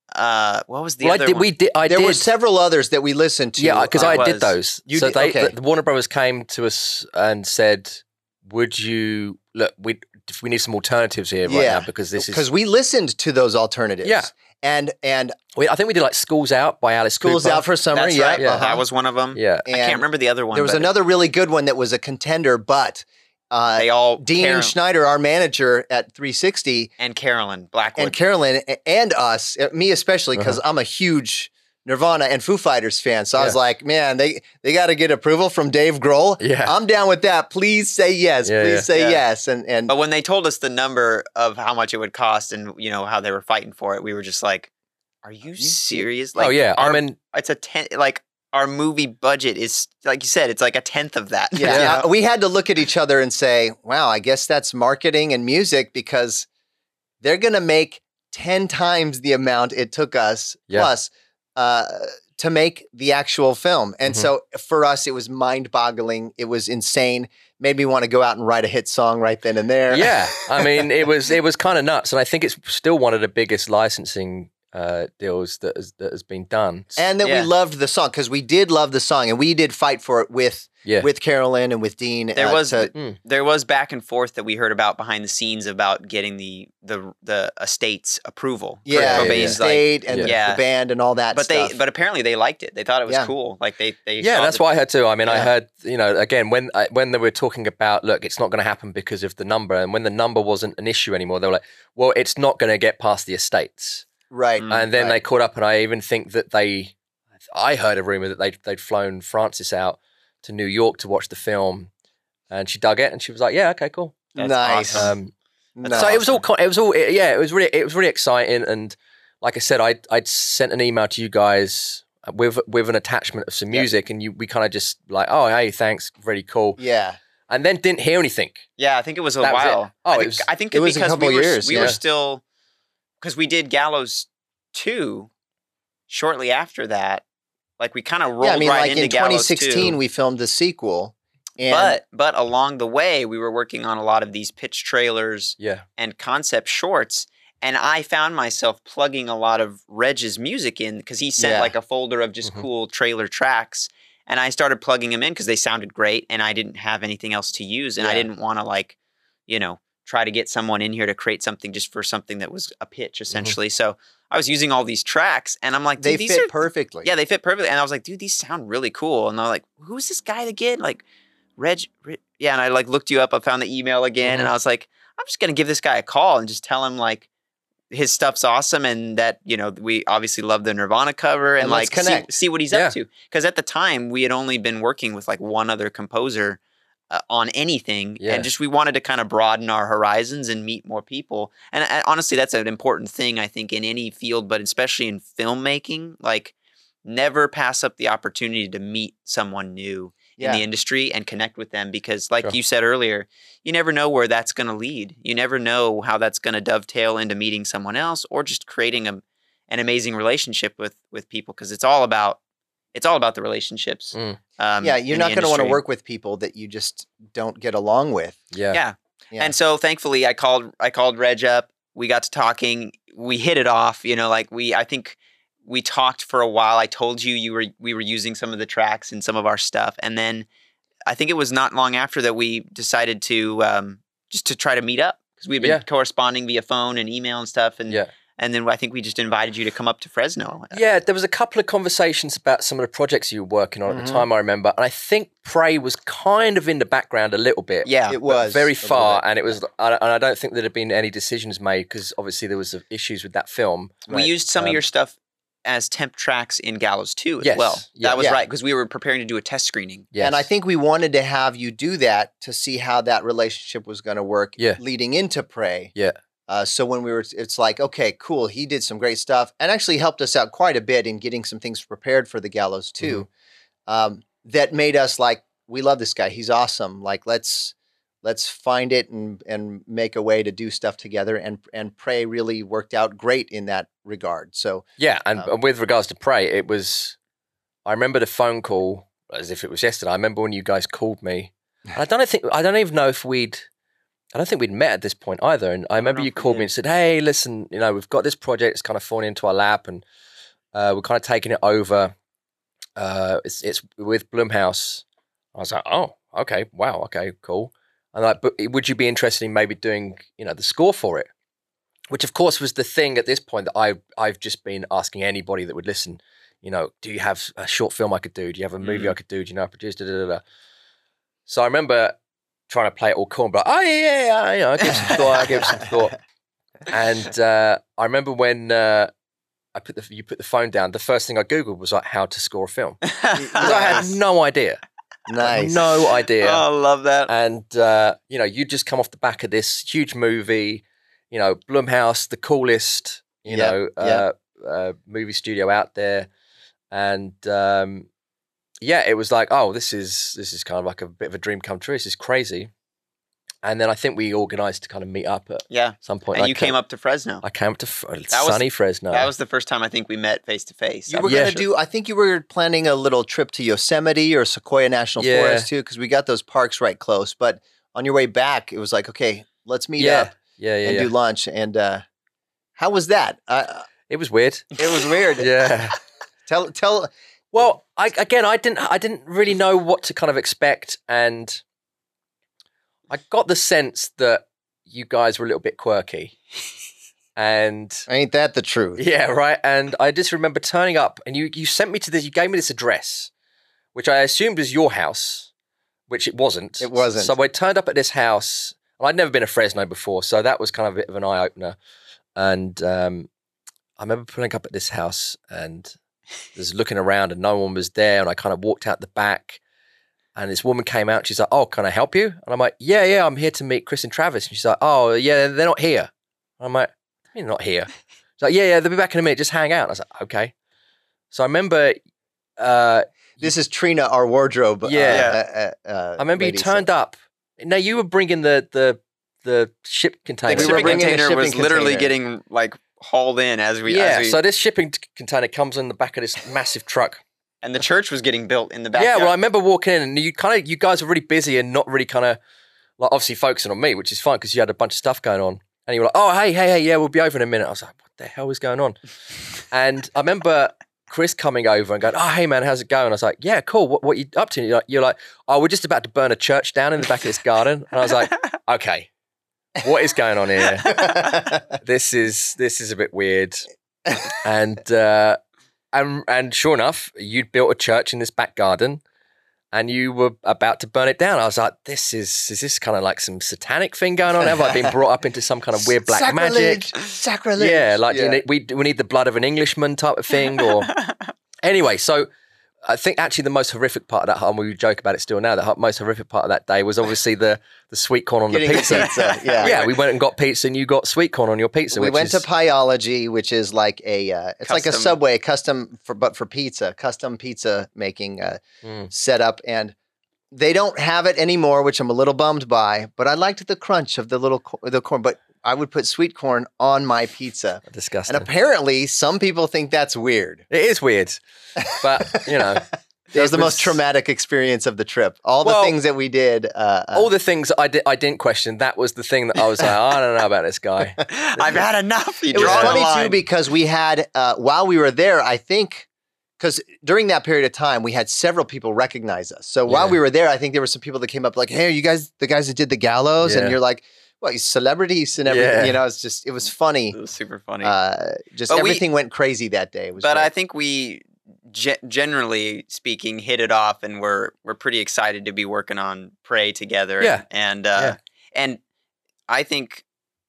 uh, what was the Well, I other did, one? we did. I There did. were several others that we listened to. Yeah, because uh, I was- did those. You so did- they, okay. the, the Warner Brothers came to us and said, "Would you look? We we need some alternatives here right Yeah. now because this is." because we listened to those alternatives. Yeah. and and We, I think we did like "Schools Out" by Alice School's Cooper. Out for Summer. That's yeah, right. yeah. uh-huh. That was one of them. Yeah, I And can't remember the other one. There was but another really good one that was a contender, but uh, They all Dean Carol- Schneider, our manager at three sixty, and Carolyn Blackwood. and Carolyn a- and us, uh, me especially, because Uh-huh. I'm a huge Nirvana and Foo Fighters fan. So I was Yeah. like, man, they they got to get approval from Dave Grohl. Yeah. I'm down with that. Please say yes. Yeah, Please yeah. say Yeah. yes. And and But when they told us the number of how much it would cost and you know how they were fighting for it, we were just like, "Are you serious?" Like, oh yeah. our, I mean, it's a ten. Like our movie budget is, like you said, it's like a tenth of that. yeah, Yeah. uh, we had to look at each other and say, wow, I guess that's marketing and music because they're going to make ten times the amount it took us Yeah. plus uh, to make the actual film. And Mhm. so for us, it was mind boggling. It was insane. Made me want to go out and write a hit song right then and there. yeah. I mean, it was it was kind of nuts, and I think it's still one of the biggest licensing uh, deals that has, that has been done. And that Yeah. we loved the song because we did love the song and we did fight for it with yeah, with Carolyn and with Dean. There uh, was to- Mm. there was back and forth that we heard about behind the scenes about getting the the the estate's approval. Kurt yeah, Cobain's the Cobain's like, state and Yeah. the band and all that but stuff. they but apparently they liked it. They thought it was Yeah. cool. Like they they yeah. saw That's the- what I heard too. I mean, I Yeah. heard you know again when I, when they were talking about look, it's not going to happen because of the number, and when the number wasn't an issue anymore, they were like, well, it's not going to get past the estates. right. Mm. And then right. they caught up, and I even think that they, I heard a rumor that they they'd flown Frances out to New York to watch the film, and she dug it, and she was like, "Yeah, okay, cool." That's nice. awesome. Um, No. So it was all, co- it was all, yeah, it was really, it was really exciting, and like I said, I I'd sent an email to you guys with with an attachment of some Yeah. music, and you we kind of just like, oh, hey, thanks, really cool, Yeah. and then didn't hear anything. Yeah, I think it was a That was it. while. Oh, I it think, was- I think it was a because couple we were, years, we yeah. were still because we did Gallows two shortly after that. Like we kind of rolled yeah, I mean, right like into in Gallows twenty sixteen, two. we filmed the sequel. And But but along the way, we were working on a lot of these pitch trailers Yeah. and concept shorts. And I found myself plugging a lot of Reg's music in because he sent Yeah. like a folder of just Mhm. cool trailer tracks. And I started plugging them in because they sounded great and I didn't have anything else to use. And I Yeah. didn't want to like, you know, try to get someone in here to create something just for something that was a pitch essentially. So I was using all these tracks and I'm like, they dude, these fit are perfectly. yeah, they fit perfectly. And I was like, dude, these sound really cool. And they're like, who's this guy again? Like, Reg, Reg, yeah. And I like looked you up. I found the email again, Mm-hmm. and I was like, I'm just gonna give this guy a call and just tell him like his stuff's awesome, and that you know we obviously love the Nirvana cover, and, And let's like see, connect. see what he's Yeah. up to. Because at the time we had only been working with like one other composer uh, on anything, Yeah. and just we wanted to kind of broaden our horizons and meet more people. And uh, honestly, that's an important thing I think in any field, but especially in filmmaking, like. Never pass up the opportunity to meet someone new Yeah. in the industry and connect with them because like Sure. you said earlier, you never know where that's going to lead. You never know how that's going to dovetail into meeting someone else or just creating a, an amazing relationship with with people because it's all about it's all about the relationships. Mm. Um, yeah, you're in not the going to want to industry. work with people that you just don't get along with. Yeah. Yeah. Yeah. And so thankfully I called I called Reg up. We got to talking. We hit it off, you know, like we I think we talked for a while. I told you you were we were using some of the tracks in some of our stuff, and then I think it was not long after that we decided to um, just to try to meet up because we had been Yeah. corresponding via phone and email and stuff, and Yeah. and then I think we just invited you to come up to Fresno. Yeah, there was a couple of conversations about some of the projects you were working on at Mhm. the time, I remember. And I think Prey was kind of in the background a little bit. Yeah, It but was very a little far. bit. And it was, and I don't think there had been any decisions made because obviously there was issues with that film. we Right. used some Um, of your stuff as temp tracks in Gallows two as Yes, well. yeah. That was Yeah. right because we were preparing to do a test screening. Yes. And I think we wanted to have you do that to see how that relationship was going to work Yeah. leading into Prey. Yeah. Uh, so when we were, it's like, okay, cool. He did some great stuff and actually helped us out quite a bit in getting some things prepared for the Gallows too. Um, that made us like, we love this guy. He's awesome. Like, let's let's find it and and make a way to do stuff together. And and Prey really worked out great in that regard. So Yeah, and Um, with regards to Prey, it was. I remember the phone call as if it was yesterday. I remember when you guys called me. And I don't think I don't even know if we'd. I don't think we'd met at this point either. And I remember know you if we called me did. and said, "Hey, listen, you know, we've got this project. It's kind of falling into our lap, and uh, we're kind of taking it over. Uh, it's it's with Blumhouse." I was like, "Oh, okay, wow, okay, cool." And like, but would you be interested in maybe doing, you know, the score for it? Which, of course, was the thing at this point that I I've just been asking anybody that would listen. You know, do you have a short film I could do? Do you have a movie Mm. I could do? Do you know I produced? Da, da, da, da. So I remember trying to play it all cool, but oh yeah, yeah, yeah, you know, I give some thought, I give some thought. And uh, I remember when uh, I put the you put the phone down, the first thing I googled was like how to score a film because I had Nice. no idea, nice. no idea. Oh, I love that. And uh, you know, you just come off the back of this huge movie, you know, Blumhouse, the coolest, you Yeah, know, yeah. uh, uh, movie studio out there, and um, yeah, it was like, oh, this is this is kind of like a bit of a dream come true. This is crazy. And then I think we organised to kind of meet up at Yeah. some point. And I you came came- up to Fresno. I came up to F- was- sunny Fresno. That was the first time I think we met face to face. You were Yeah. going to do, I think you were planning a little trip to Yosemite or Sequoia National Yeah. Forest too, because we got those parks right close. But on your way back, it was like, okay, let's meet yeah, up yeah, yeah, and yeah. do lunch. And uh, how was that? Uh, It was weird. it was weird. Yeah. Tell, tell, Well, I again, I didn't, I didn't really know what to kind of expect, and I got the sense that you guys were a little bit quirky, and ain't that the truth? yeah, right. And I just remember turning up, and you you sent me to this. You gave me this address, which I assumed was your house, which it wasn't. It wasn't. So I turned up at this house, and I'd never been to Fresno before, so that was kind of a bit of an eye opener. And um, I remember pulling up at this house and just looking around, and no one was there. And I kind of walked out the back, and this woman came out. And she's like, "Oh, can I help you?" And I'm like, "Yeah, yeah, I'm here to meet Chris and Travis." And she's like, "Oh, yeah, they're not here." And I'm like, "They're not here." She's like, "Yeah, yeah, they'll be back in a minute. Just hang out." And I was like, "Okay." So I remember, uh, This is Trina, our wardrobe. uh, Yeah. Uh, uh, I remember you lady, so- turned up. Now you were bringing the the the ship The container. We were shipping bringing a container was shipping literally container. getting like hauled in as we. yeah, as we, so this shipping t- container comes in the back of this massive truck, And the church was getting built in the Yeah, backyard. well, I remember walking in, and you kind of, you guys were really busy and not really kind of, like, obviously focusing on me, which is fine because you had a bunch of stuff going on. And you were like, "Oh, hey, hey, hey, yeah, we'll be over in a minute." I was like, "What the hell is going on?" And I remember Chris coming over and going, "Oh, hey, man, how's it going?" I was like, "Yeah, cool. What, what are you up to?" And you're like, you're like, "Oh, we're just about to burn a church down in the back of this garden." And I was like, "Okay, what is going on here? This is this is a bit weird." And uh, and and sure enough, you'd built a church in this back garden, and you were about to burn it down. I was like, "This is is this kind of like some satanic thing going on? Have I been brought up into some kind of weird black Sacrilege. magic?" Sacrilege. Yeah, like Yeah. You need, we we need the blood of an Englishman type of thing, or anyway. So I think actually the most horrific part of that, and we joke about it still now, the ho- most horrific part of that day was obviously the the sweet corn on Getting the the pizza. pizza, yeah. yeah, we went and got pizza, and you got sweet corn on your pizza. We which went is, to Pieology, which is like a uh, it's like a Custom. Subway custom for but for pizza, custom pizza making uh, Mm. setup, and they don't have it anymore, which I'm a little bummed by. But I liked the crunch of the little co- the corn. But I would put sweet corn on my pizza, disgusting. and apparently some people think that's weird. It is weird, but you know. That was it the most traumatic experience of the trip. All the Well, things that we did. Uh, uh, All the things I, di- I didn't question, that was the thing that I was like, I don't know about this guy. I've had enough. You It was draw the funny line. too because we had uh, while we were there, I think, because during that period of time, we had several people recognize us. So while Yeah. we were there, I think there were some people that came up like, "Hey, are you guys the guys that did the gallows?" Yeah. And you're like, "Well, you celebrities and everything." Yeah. You know, it's just it was funny. It was super funny. Uh, just But we- everything went crazy that day. It was but great. I think we, ge- generally speaking, hit it off, and we're we're pretty excited to be working on Pray together. Yeah. and uh, Yeah. and I think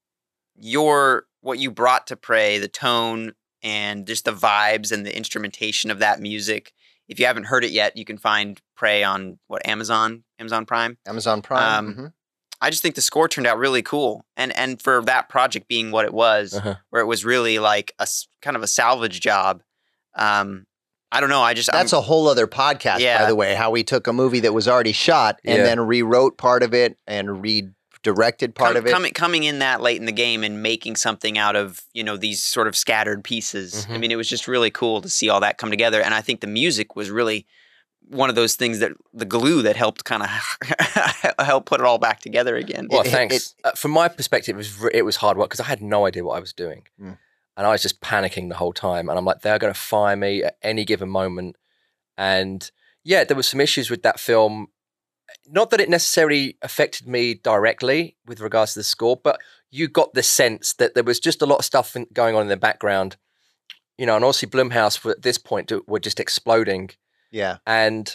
your what you brought to Pray, the tone and just the vibes and the instrumentation of that music. If you haven't heard it yet, you can find Pray on what Amazon, Amazon Prime. Amazon Prime. um, mhm. I just think the score turned out really cool, and and for that project being what it was, Uh-huh. where it was really like a s- kind of a salvage job. Um, I don't know. I just That's I'm, a whole other podcast, by Yeah. the way. How we took a movie that was already shot and Yeah. then rewrote part of it and redirected part com- of it. coming coming in that late in the game and making something out of you know these sort of scattered pieces. I Mhm. mean, it was just really cool to see all that come together, and I think the music was really one of those things that the glue that helped kind of help put it all back together again. Well, It- it- thanks. uh, from my perspective, it was, re- it was hard work because I had no idea what I was doing. Mm. And I was just panicking the whole time. And I'm like, they're going to fire me at any given moment. And yeah, there were some issues with that film. Not that it necessarily affected me directly with regards to the score, but you got the sense that there was just a lot of stuff in, going on in the background. You know, and obviously Blumhouse were- at this point were just exploding. Yeah. And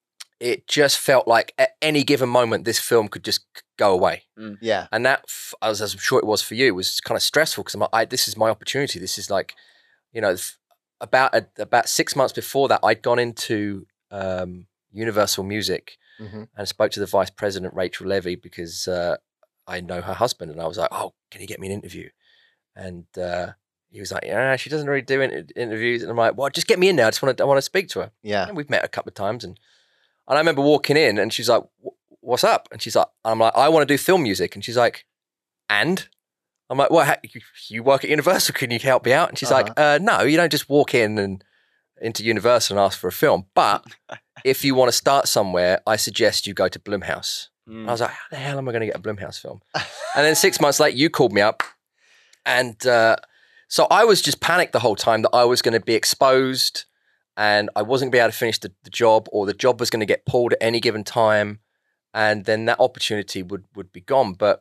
it just felt like at any given moment, this film could just go away. Yeah. And that, f- as as I'm sure it was for you, was kind of stressful because I'm like, I, this is my opportunity. This is like, you know, f- about a, about six months before that, I'd gone into um, Universal Music hmm and spoke to the vice president, Rachel Levy, because uh, I know her husband. And I was like, oh, can you get me an interview? And uh, he was like, yeah, she doesn't really do in- interviews. And I'm like, well, just get me in there. I just want to, I want to speak to her. Yeah. And we've met a couple of times. And, and I remember walking in and she's like, "Wh- what's up? And she's like, I'm like, I want to do film music. And she's like, and? I'm like, well, ha- you, you work at Universal. Can you help me out? And she's like, uh, no, you don't just walk in and into Universal and ask for a film. But if you want to start somewhere, I suggest you go to Blumhouse. And I was like, how the hell am I going to get a Blumhouse film? And then six months later, you called me up. And uh, so I was just panicked the whole time that I was going to be exposed and I wasn't going to be able to finish the, the job, or the job was going to get pulled at any given time. And then that opportunity would, would be gone. But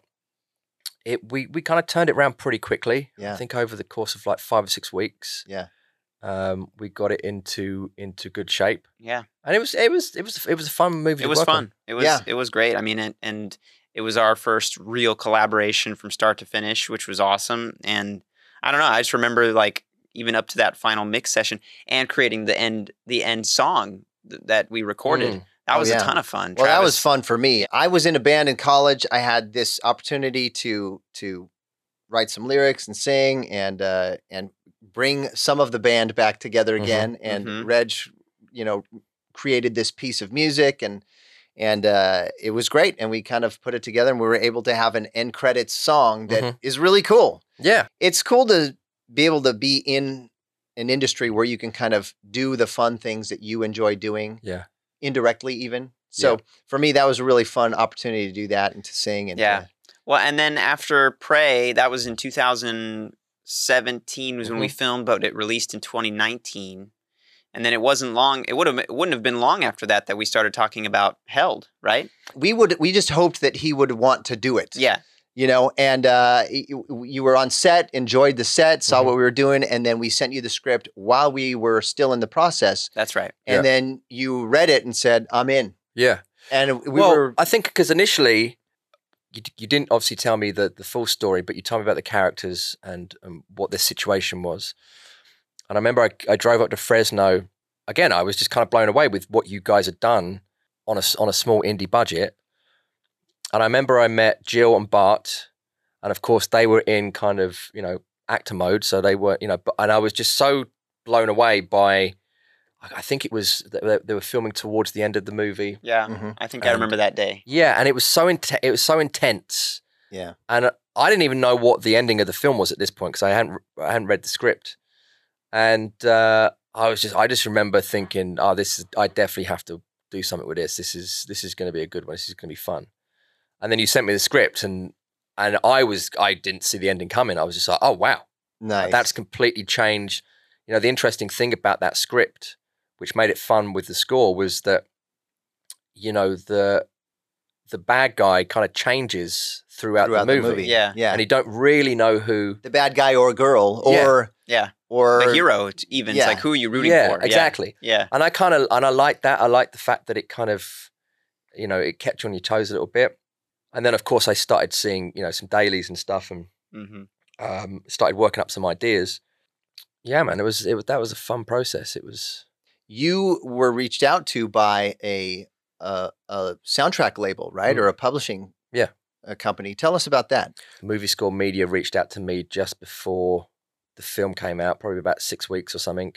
it we, we kind of turned it around pretty quickly. Yeah. I think over the course of like five or six weeks, Yeah. um, we got it into into good shape. Yeah, And it was it was it was it was a fun movie. it to was work fun. on. It was Yeah. it was great. I mean, and, and it was our first real collaboration from start to finish, which was awesome. And I don't know, I just remember like even up to that final mix session and creating the end the end song th- that we recorded. Mm. That Oh, was yeah. a ton of fun. Well, that was Travis- fun for me. I was in a band in college. I had this opportunity to to write some lyrics and sing and uh, and bring some of the band back together Mhm. again. And Mhm. Reg, you know, created this piece of music and and uh, it was great. And we kind of put it together and we were able to have an end credits song that Mhm. is really cool. Yeah. It's cool to be able to be in an industry where you can kind of do the fun things that you enjoy doing Yeah. indirectly even. So Yeah. for me, that was a really fun opportunity to do that and to sing. And Yeah. to, Well, and then after Prey, that was in two thousand seventeen was when we filmed, but it released in twenty nineteen. And then it wasn't long. It would have. It wouldn't have been long after that that we started talking about Held, right? we would, we just hoped that he would want to do it. Yeah. You know, and uh, you, you were on set, enjoyed the set, saw Mhm. what we were doing, and then we sent you the script while we were still in the process. That's right. And Yeah. then you read it and said, I'm in. Yeah. And we well, were, I think because initially you, you didn't obviously tell me the, the full story, but you told me about the characters and um, what their situation was. And I remember I, I drove up to Fresno. Again, I was just kind of blown away with what you guys had done on a, on a small indie budget. And I remember I met Jill and Bart, and of course they were in kind of, you know, actor mode. So they were, you know, but, and I was just so blown away by, I think it was, they, they were filming towards the end of the movie. Yeah. Mhm. I think I And- remember that day. Yeah, and it was so intense. It was so intense. yeah. And I didn't even know what the ending of the film was at this point because I hadn't I hadn't read the script, and uh, I was just I just remember thinking, oh, this is I definitely have to do something with this. This is this is going to be a good one. This is going to be fun. And then you sent me the script, and and I was I didn't see the ending coming. I was just like, oh wow, Nice. that's completely changed. You know, the interesting thing about that script, which made it fun with the score, was that you know the the bad guy kind of changes throughout, throughout the, movie, Yeah. Yeah. and you don't really know who. the bad guy or girl Yeah. or, Yeah. or The hero, t- even. yeah. It's like, who are you rooting Yeah, for? exactly. Yeah. And I kind of and I like that. I like the fact that it kind of, you know, it kept you on your toes a little bit. And then of course I started seeing, you know, some dailies and stuff, and Yeah. hmm um, started working up some ideas. Yeah, man, it was it was that was a fun process. It was. you were reached out to by a a, a soundtrack label, right? Mm. Or a publishing Yeah. a company. Tell us about that. Movie Score Media reached out to me just before the film came out, probably about six weeks or something,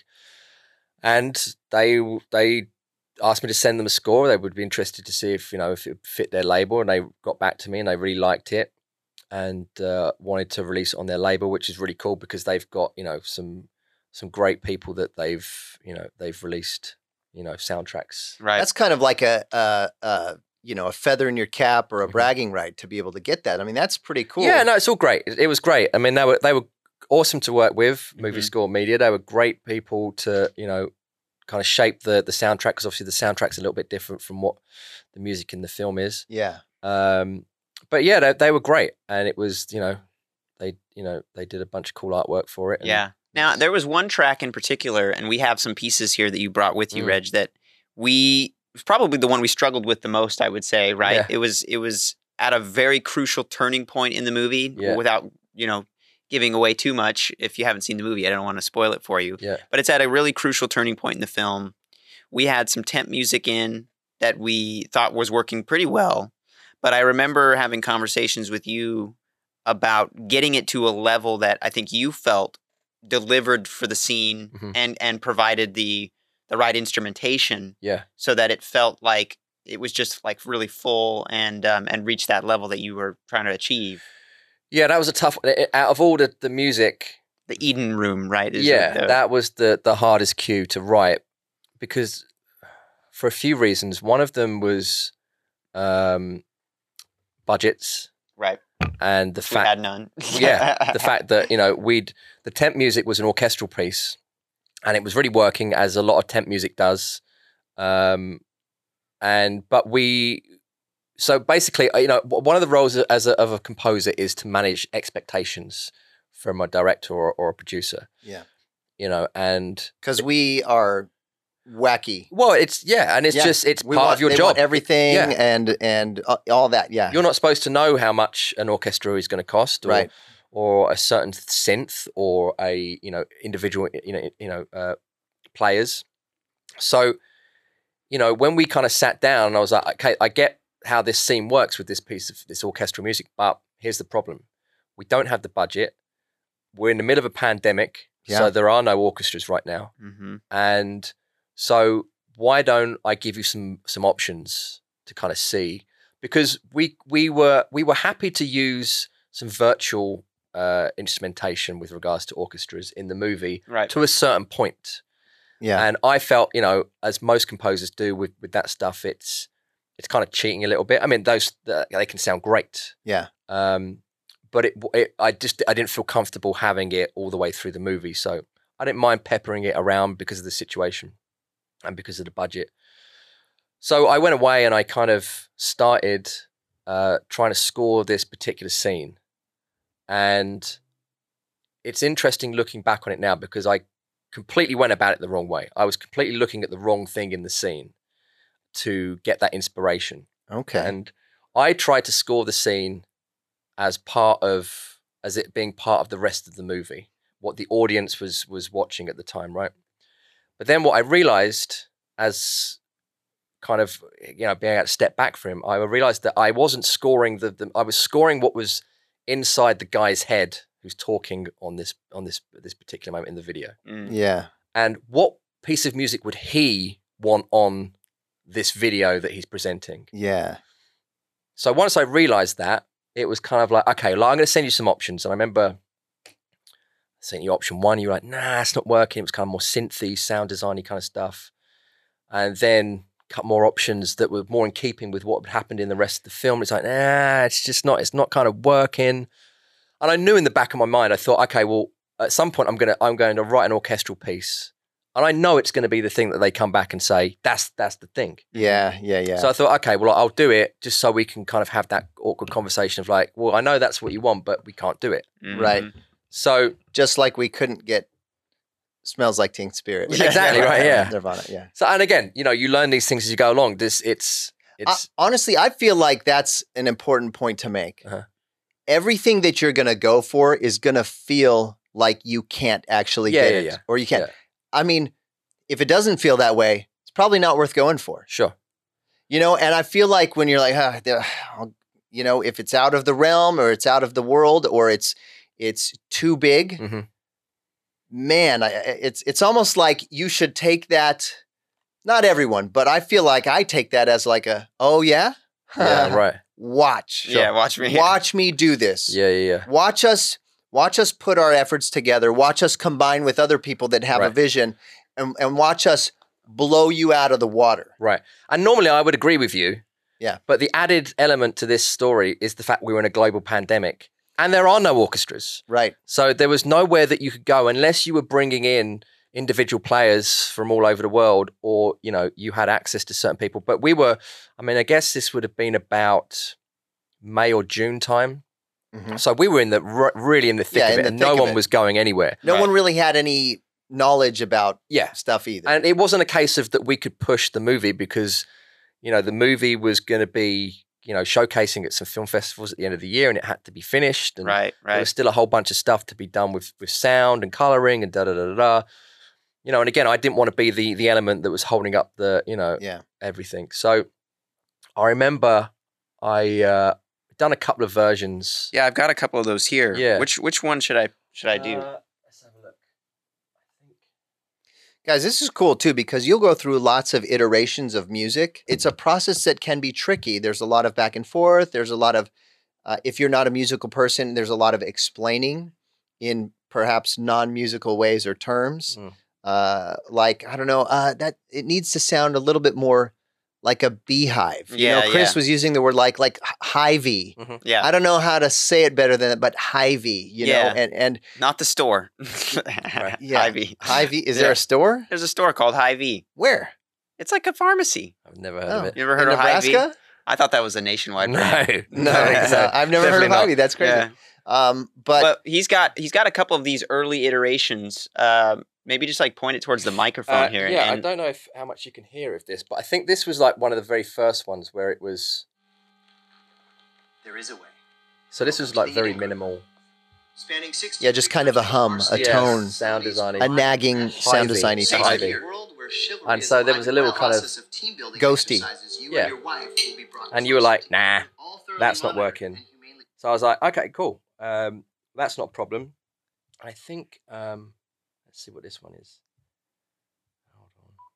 and they they asked me to send them a score. They would be interested to see if you know if it fit their label, and they got back to me and they really liked it, and uh, wanted to release it on their label, which is really cool because they've got you know some some great people that they've you know they've released you know soundtracks. Right. That's kind of like a, a, a you know a feather in your cap or a Mhm. bragging right to be able to get that. I mean, that's pretty cool. Yeah, no, it's all great. It, it was great. I mean, they were they were awesome to work with. Movie Mhm. Score Media. They were great people to you know kind of shape the the soundtrack, because obviously the soundtrack's a little bit different from what the music in the film is. Yeah. Um, but yeah, they, they were great, and it was you know they you know they did a bunch of cool artwork for it. And Yeah. Now, there was one track in particular, and we have some pieces here that you brought with you, Mm. Reg, that we was probably the one we struggled with the most, I would say, right? Yeah. It was it was at a very crucial turning point in the movie Yeah. without, you know, giving away too much. If you haven't seen the movie, I don't want to spoil it for you. Yeah. But it's at a really crucial turning point in the film. We had some temp music in that we thought was working pretty well. But I remember having conversations with you about getting it to a level that I think you felt delivered for the scene Mhm. and and provided the the right instrumentation Yeah. so that it felt like it was just like really full and um, and reached that level that you were trying to achieve. Yeah, that was a tough. Out of all the, the music, The Eden Room, right? is yeah, the- that was the the hardest cue to write, because for a few reasons. One of them was um, budgets, right. and the We fact had none. yeah, the fact that you know we'd the temp music was an orchestral piece, and it was really working as a lot of temp music does. Um, and but we, so basically, you know, one of the roles as a, of a composer is to manage expectations from a director or, or a producer. Yeah. You know, and Because we are wacky. well, it's yeah, and it's Yeah. just it's We part want, of your they job. want everything Yeah. and and uh, all that. Yeah. You're not supposed to know how much an orchestra is going to cost, or, Right. or a certain synth, or a you know individual you know you know uh, players. So, you know, when we kind of sat down, I was like, okay, I get how this scene works with this piece of this orchestral music, but here's the problem: we don't have the budget. We're in the middle of a pandemic, Yeah. so there are no orchestras right now, hmm and so why don't I give you some some options to kind of see? Because we we were we were happy to use some virtual uh, instrumentation with regards to orchestras in the movie Right. to a certain point. Yeah. And I felt, you know, as most composers do with, with that stuff, it's it's kind of cheating a little bit. I mean, those uh, they can sound great, Yeah. um, but it, it I just I didn't feel comfortable having it all the way through the movie, so I didn't mind peppering it around because of the situation and because of the budget. So I went away and I kind of started uh, trying to score this particular scene, and it's interesting looking back on it now because I completely went about it the wrong way. I was completely looking at the wrong thing in the scene to get that inspiration. Okay. And I tried to score the scene as part of, as it being part of the rest of the movie, what the audience was was watching at the time, right? But then what I realized as kind of, you know, being able to step back from him, I realized that I wasn't scoring the, the I was scoring what was inside the guy's head who's talking on this on this this particular moment in the video. Mm. Yeah. And what piece of music would he want on this video that he's presenting? Yeah. So once I realized that, it was kind of like, okay, well, I'm going to send you some options. And I remember sent you option one. You're like, nah, it's not working. It was kind of more synthy, sound designy kind of stuff. And then a couple more options that were more in keeping with what had happened in the rest of the film. It's like, nah, it's just not, it's not kind of working. And I knew in the back of my mind, I thought, okay, well, at some point I'm going to, I'm going to write an orchestral piece. And I know it's going to be the thing that they come back and say, that's, that's the thing. Yeah. Yeah. Yeah. So I thought, okay, well, I'll do it just so we can kind of have that awkward conversation of like, well, I know that's what you want, but we can't do it. Mhm. Right. So Just like we couldn't get Smells Like Teen Spirit. Yeah, exactly, right, yeah. Nirvana. Yeah. So, and again, you know, you learn these things as you go along. This, it's, it's, Uh, honestly, I feel like that's an important point to make. Uh-huh. Everything that you're going to go for is going to feel like you can't actually Yeah, get yeah, it. yeah. Or you can't. Yeah. I mean, if it doesn't feel that way, it's probably not worth going for. sure. You know, and I feel like when you're like, ah, the- you know, if it's out of the realm or it's out of the world or it's it's too big, Mhm. man, I, it's it's almost like you should take that. Not everyone, but I feel like I take that as like a, oh yeah, Yeah, right. watch, Yeah, watch me. watch me do this. Yeah, yeah, yeah. Watch us, watch us put our efforts together. Watch us combine with other people that have a Right. vision, and and watch us blow you out of the water. Right. And normally I would agree with you. Yeah. But the added element to this story is the fact we were in a global pandemic and there are no orchestras. Right. So there was nowhere that you could go unless you were bringing in individual players from all over the world or, you know, you had access to certain people. But we were, I mean, I guess this would have been about May or June time. Mhm. So we were in the r- really in the thick Yeah, of in it the and thick no of one it. was going anywhere. No Right. one really had any knowledge about Yeah. stuff either. And it wasn't a case of that we could push the movie because, you know, the movie was going to be, you know, showcasing at some film festivals at the end of the year and it had to be finished. And Right, there right. was still a whole bunch of stuff to be done with, with sound and coloring and da da da da da. You know, and again, I didn't want to be the the element that was holding up the, you know, yeah. everything. So I remember I uh done a couple of versions. Yeah, I've got a couple of those here. Yeah. Which which one should I should I do? Uh, let's have a look. I think Guys, this is cool too because you'll go through lots of iterations of music. It's a process that can be tricky. There's a lot of back and forth. There's a lot of, uh, if you're not a musical person, there's a lot of explaining in perhaps non-musical ways or terms. Mm. Uh, like, I don't know, uh, that it needs to sound a little bit more like a beehive. You Yeah, know, Chris yeah. was using the word like, like hivey. Yeah. I don't know how to say it better than that, but hivey, you Yeah. know, and, and Not the store. yeah. Hy-Vee. Hy-Vee, is Yeah. there a store? There's a store called Hy-Vee. Where? It's like a pharmacy. I've never heard Oh. of it. You ever heard In of Hy-Vee? Nebraska? I thought that was a nationwide No, brand. No, no, no, I've never heard definitely of not. Hy-Vee. That's crazy. Yeah. Um, but, But he's got he's got a couple of these early iterations. Um, maybe just like point it towards the microphone Uh, here. yeah, I and, don't know if how much you can hear of this, but I think this was like one of the very first ones where it was. There is a way. So this was like very minimal. Spanning six yeah, just kind of a hum, a Yeah, tone, sound designing. a nagging sound Hy-Vee. designy Some thing. Hy-Vee. And And so there was a little kind of ghosty. Yeah. And you were like, nah, that's not working. So I was like, okay, cool. Um, that's not a problem. I think, um, let's see what this one is. Hold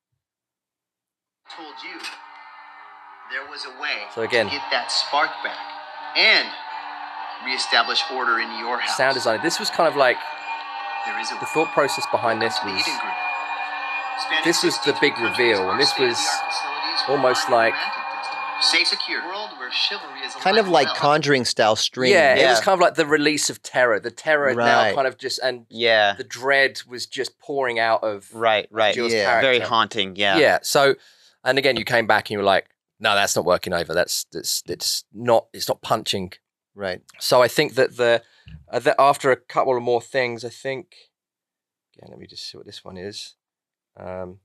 on. Told you there was a way So again- to get that spark back. And reestablish order in your house. sound design. This was kind of like There is a the thought process behind this Welcome to the was Eden Group. Spanning this was the sixty-two big countries, reveal, and our this was state-of-the-art facilities for almost modern like romantic destinations. Safe, secure world where chivalry is Kind of alive like and well. Conjuring style stream. yeah, it was Yeah. kind of like the release of terror. The terror now Right. kind of just and Yeah. the dread was just pouring out of Right. Right. Jill's Yeah. character. Very haunting. Yeah. Yeah. So, and again, you came back and you were like, "No, that's not working over. That's it's it's not it's not punching." Right. So I think that the uh, that after a couple of more things, I think. Again, let me just see what this one is. Um,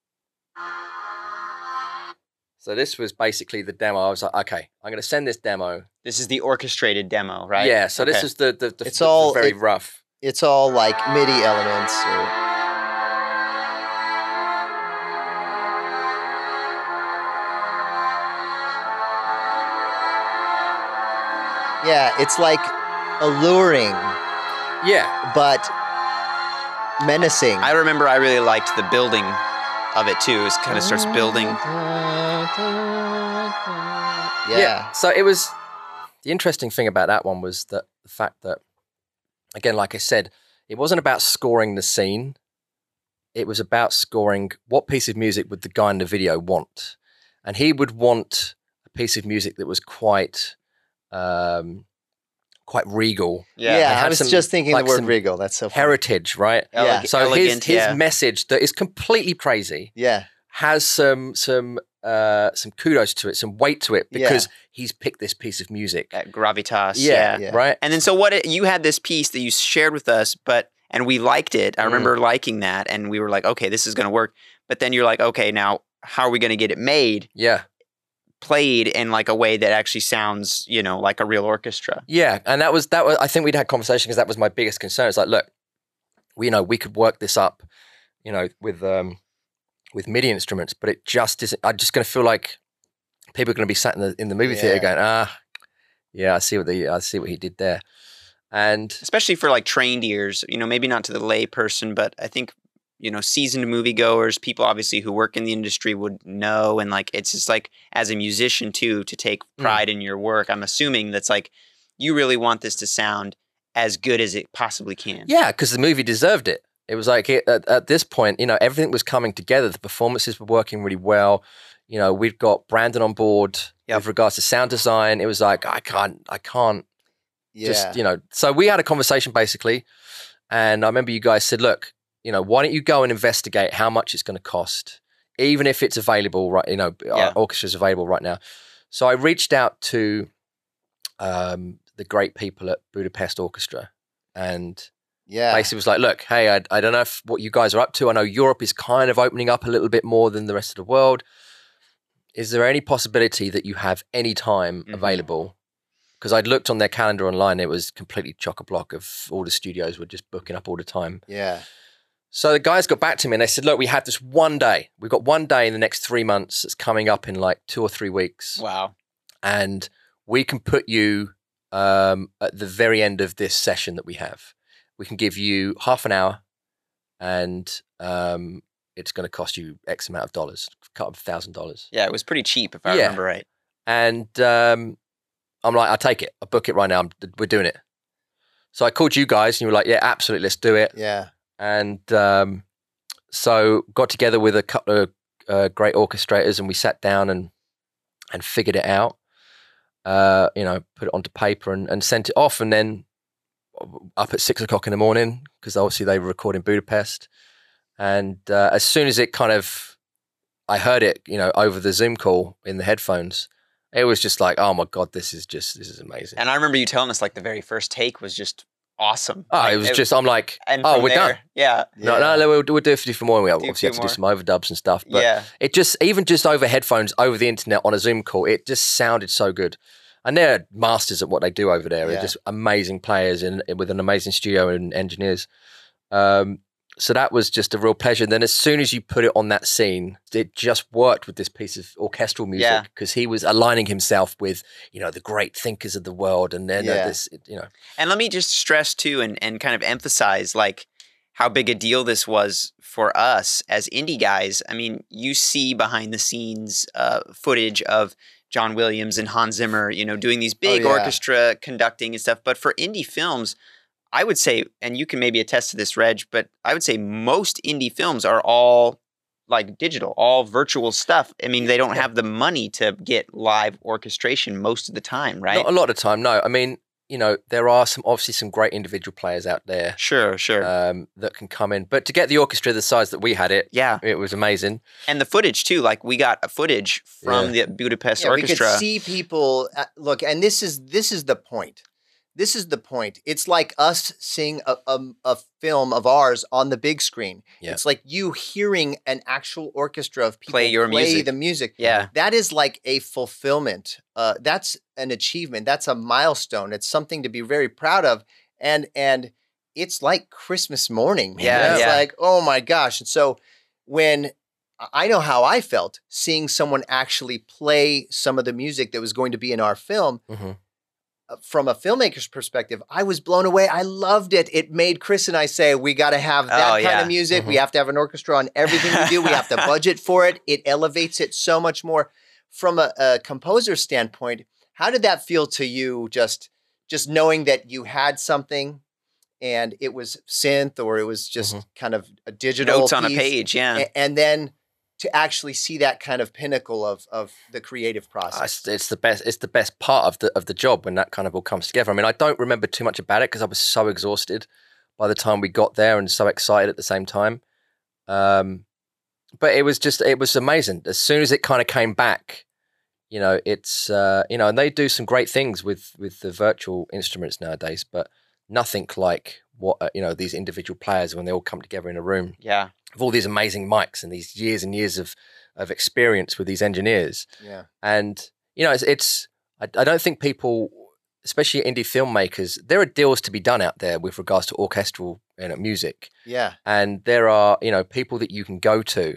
so this was basically the demo. I was like, okay, I'm going to send this demo. This is the orchestrated demo, right? Yeah. So this Okay. is the the, the, It's the- the all- very it- rough. It's all like MIDI elements. Or... Yeah, it's like alluring, Yeah. but menacing. I remember I really liked the building of it too. It kind of starts building. Yeah. So it was the interesting thing about that one was that the fact that, again, like I said, it wasn't about scoring the scene. It was about scoring what piece of music would the guy in the video want, and he would want a piece of music that was quite, um, quite regal, Yeah, Yeah. It had I was some- just thinking like the word some regal. That's so funny. heritage, right? Yeah. So elegant, his his yeah. message that is completely crazy Yeah. has some some uh, some kudos to it, some weight to it Yeah. because he's picked this piece of music. That gravitas. Yeah, Yeah. Yeah. right. And then so what it, you had this piece that you shared with us, but and we liked it. I Mm. remember liking that, and we were like, okay, this is going to work. But then you're like, okay, now how are we going to get it made, Yeah, played in like a way that actually sounds, you know, like a real orchestra? yeah, and that was that was. I think we'd had conversation because that was my biggest concern. It's like, look, we you know we could work this up, you know, with um with MIDI instruments, but it just isn't. I'm just going to feel like people are going to be sat in the in the movie theater Yeah. going, ah, yeah, I see what the I see what he did there, and Especially for like trained ears, you know, maybe not to the lay person, but I think, you know, seasoned moviegoers, people obviously who work in the industry would know. And like, it's just like, as a musician too, to take Mm. pride in your work, I'm assuming that's like, you really want this to sound as good as it possibly can. yeah, because the movie deserved it. It was like it, at, at this point, you know, everything was coming together. The performances were working really well. You know, we've got Brandon on board Yep. with regards to sound design. It was like I can't, I can't Yeah. just, you know. So we had a conversation basically, and I remember you guys said, "Look, you know, why don't you go and investigate how much it's going to cost, even if it's available right? You know, Yeah. our orchestra's available right now." So I reached out to um, the great people at Budapest Orchestra, and yeah. basically was like, look, hey, I, I don't know if what you guys are up to. I know Europe is kind of opening up a little bit more than the rest of the world. Is there any possibility that you have any time Mhm. available? Because I'd looked on their calendar online. It was completely chock-a-block of all the studios were just booking up all the time. Yeah. So the guys got back to me and they said, look, we have this one day. We've got one day in the next three months that's coming up in like two or three weeks. Wow. And we can put you um, at the very end of this session that we have. We can give you half an hour, and um, it's going to cost you X amount of dollars, a couple of thousand dollars. Yeah, it was pretty cheap if I Yeah. remember right. And um, I'm like, I'll take it. I'll book it right now. I'm, we're doing it. So I called you guys, and you were like, yeah, absolutely, let's do it. Yeah. And um, so got together with a couple of uh, great orchestrators, and we sat down and and figured it out. Uh, you know, put it onto paper and, and sent it off, and then up at six o'clock in the morning because obviously they were recording Budapest. And uh, as soon as it kind of, I heard it, you know, over the Zoom call in the headphones. It was just like, oh my god, this is just this is amazing. And I remember you telling us like the very first take was just awesome. oh, Like, it was just, I'm like, and oh, from we're there, done. Yeah. No, Yeah. no, no, we'll, we'll do a few more. We a obviously had few to do some overdubs and stuff. But yeah. it just, even just over headphones, over the internet on a Zoom call, it just sounded so good. And they're masters at what they do over there. Yeah. They're just amazing players and with an amazing studio and engineers. Um, so that was just a real pleasure. And then as soon as you put it on that scene, it just worked with this piece of orchestral Yeah. music because he was aligning himself with, you know, the great thinkers of the world. And then uh, Yeah. this, you know, And let me just stress too and, and kind of emphasize like how big a deal this was for us as indie guys. I mean, you see behind the scenes uh, footage of John Williams and Hans Zimmer, you know, doing these big Oh, yeah. orchestra conducting and stuff. But for indie films, I would say, and you can maybe attest to this, Reg, but I would say most indie films are all like digital, all virtual stuff. I mean, they don't have the money to get live orchestration most of the time, right? Not a lot of time, no. I mean, you know, there are some obviously some great individual players out there Sure, sure. um, that can come in. But to get the orchestra the size that we had it, yeah. it was amazing. And the footage too, like we got a footage from Yeah. the Budapest Yeah, Orchestra. we could see people uh, look, and this is this is the point. This is the point. It's like us seeing a, a, a film of ours on the big screen. Yeah. It's like you hearing an actual orchestra of people Play your music. the music. Yeah. That is like a fulfillment. Uh, that's an achievement. That's a milestone. It's something to be very proud of. And and it's like Christmas morning, man. Yeah, It's yeah. like, oh my gosh. And so when I know how I felt seeing someone actually play some of the music that was going to be in our film, Mhm. uh, from a filmmaker's perspective, I was blown away. I loved it. It made Chris and I say, we got to have that Oh, kind yeah. of music. Mhm. We have to have an orchestra on everything we do. We have to budget for it. It elevates it so much more. From a, a composer standpoint, how did that feel to you? Just, just knowing that you had something and it was synth or it was just Mhm. kind of a digital Notes on a piece, page, yeah. a- and then to actually see that kind of pinnacle of of the creative Uh, process. It's, it's the best. It's the best part of the of the job when that kind of all comes together. I mean, I don't remember too much about it because I was so exhausted by the time we got there and so excited at the same time. Um, but it was just it was amazing. As soon as it kind of came back, you know, it's uh, you know, and they do some great things with with the virtual instruments nowadays, but nothing like what uh, you know these individual players when they all come together in a room Yeah. with all these amazing mics and these years and years of of experience with these engineers. Yeah. And you know, it's, it's I, I don't think people, especially indie filmmakers, there are deals to be done out there with regards to orchestral you know, music, Yeah. and there are you know people that you can go to.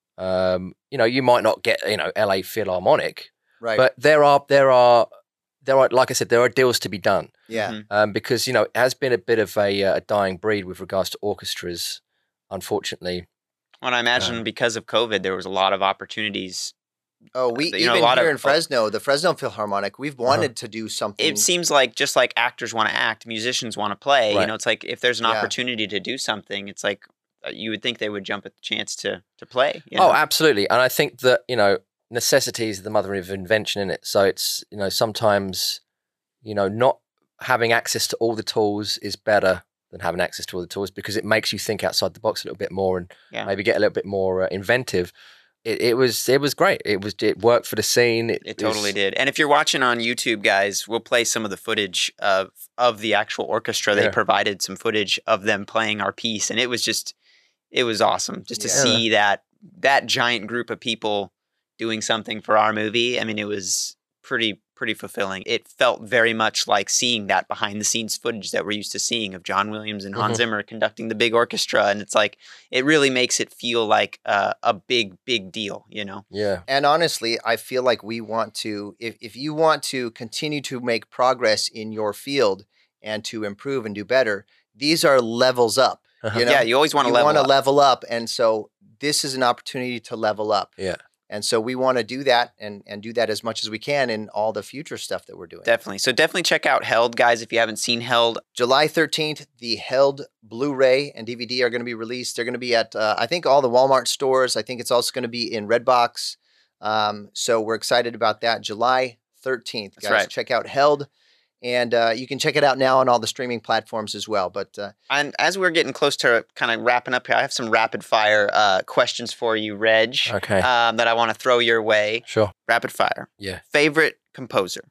Um, you know, you might not get you know L A Philharmonic, Right. but there are there are there are like I said, there are deals to be done yeah. Mhm. um, because you know it has been a bit of a, uh, a dying breed with regards to orchestras, unfortunately. Well, I imagine Um, because of COVID, there was a lot of opportunities. Oh, we you know, a even lot here of- in Fresno, the Fresno Philharmonic, we've wanted to do something. It seems like just like actors want to act, musicians want to play. You Right. know, it's like if there's an Yeah. opportunity to do something, it's like uh, you would think they would jump at the chance to to play. You Oh, know? absolutely. And I think that, you know, necessity is the mother of invention in it. So it's, you know, sometimes, you know, not having access to all the tools is better than having access to all the tools because it makes you think outside the box a little bit more and Yeah. maybe get a little bit more uh, inventive. It, it was it was great. It was it worked for the scene. It, It totally was- did. And if you're watching on YouTube, guys, we'll play some of the footage of of the actual orchestra. They Yeah. provided some footage of them playing our piece, and it was just, it was awesome just to Yeah. see that that giant group of people doing something for our movie. I mean, it was pretty pretty fulfilling. It felt very much like seeing that behind the scenes footage that we're used to seeing of John Williams and Hans Mhm. Zimmer conducting the big orchestra, and it's like it really makes it feel like uh, a big big deal, you know. Yeah. And honestly, I feel like we want to, if, if you want to continue to make progress in your field and to improve and do better, these are levels up. You know? Yeah, you always want to you level want to up. level up. And so this is an opportunity to level up. Yeah. And so we want to do that and, and do that as much as we can in all the future stuff that we're doing. Definitely. So definitely check out Held, guys, if you haven't seen Held. July thirteenth, the Held Blu-ray and D V D are going to be released. They're going to be at, uh, I think, all the Walmart stores. I think it's also going to be in Redbox. Um, so we're excited about that. July thirteenth, That's guys. right. Check out Held. And uh, you can check it out now on all the streaming platforms as well. But uh, And as we're getting close to kind of wrapping up here, I have some rapid fire uh, questions for you, Reg, Okay. um, that I want to throw your way. Sure. Rapid fire. Yeah. Favorite composer?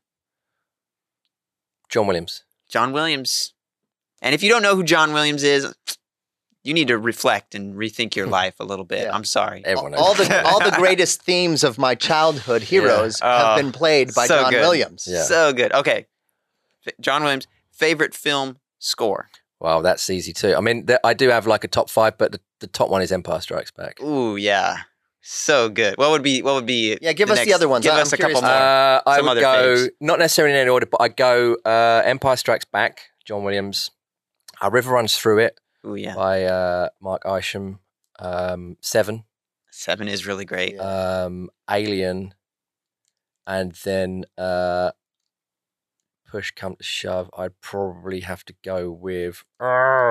John Williams. John Williams. And if you don't know who John Williams is, you need to reflect and rethink your life a little bit. Yeah. I'm sorry. Everyone knows. all the all the greatest themes of my childhood heroes Oh, have been played by so John good. Williams. Yeah. So good. Okay. F- John Williams, favorite film score? Wow, that's easy too. I mean, there, I do have like a top five, but the, the top one is Empire Strikes Back. Ooh, yeah. So good. What would be, what would be? Yeah, give us the next- other ones. Give I'm us a curious couple now. more. Uh, I Some would other go, faves. not necessarily in any order, but I go uh, Empire Strikes Back, John Williams. A River Runs Through It Ooh, yeah. by uh, Mark Isham. Um, Seven, Seven is really great. Yeah. um, Alien, and then uh, push come to shove, I'd probably have to go with. Uh,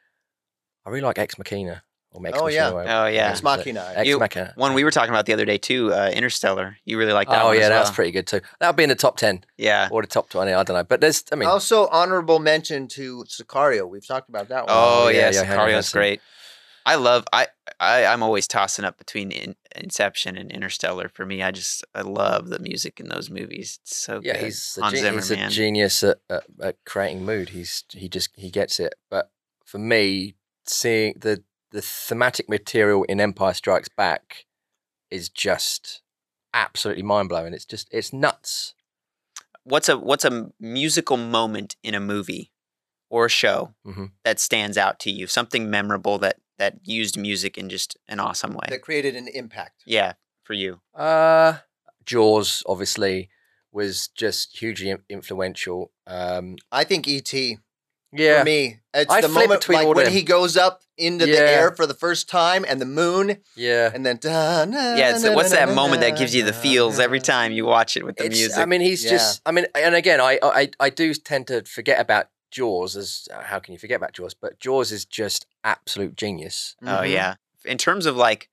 I really like Ex Machina. Or Ex Oh, yeah. Machina, Oh, yeah. Ex Machina. Ex You- Machina. One we were talking about the other day too, uh, Interstellar. You really like that Oh one yeah, as that's well. pretty good too. That would be in the top ten Yeah. or the top twenty. I don't know, but there's. I mean, Also, honorable mention to Sicario. We've talked about that one. Oh, Oh, yeah, yeah, yeah, Henry Sicario's Hudson. great. I love. I, I I'm always tossing up between in, Inception and Interstellar. For me, I just I love the music in those movies. It's so yeah, good. he's a, Hans gen- Zimmer, he's a man. genius at, at, at creating mood. He's he just he gets it. But for me, seeing the the thematic material in Empire Strikes Back is just absolutely mind blowing. It's just it's nuts. What's a what's a musical moment in a movie or a show Mhm. that stands out to you? Something memorable that that used music in just an awesome way. That created an impact. Yeah, for you. Uh, Jaws obviously was just hugely in- influential. Um, I think E T yeah, for me. It's I the flip moment between like all when them. he goes up into the Yeah. air for the first time and the moon, yeah. and then da, na, Yeah, it's na, what's na, that na, moment that na, gives you the na, feels na. every time you watch it with the It's, music. I mean, he's Yeah. just. I mean, and again, I, I I do tend to forget about Jaws. As uh, how can you forget about Jaws? But Jaws is just absolute genius. Oh Mhm. yeah. In terms of like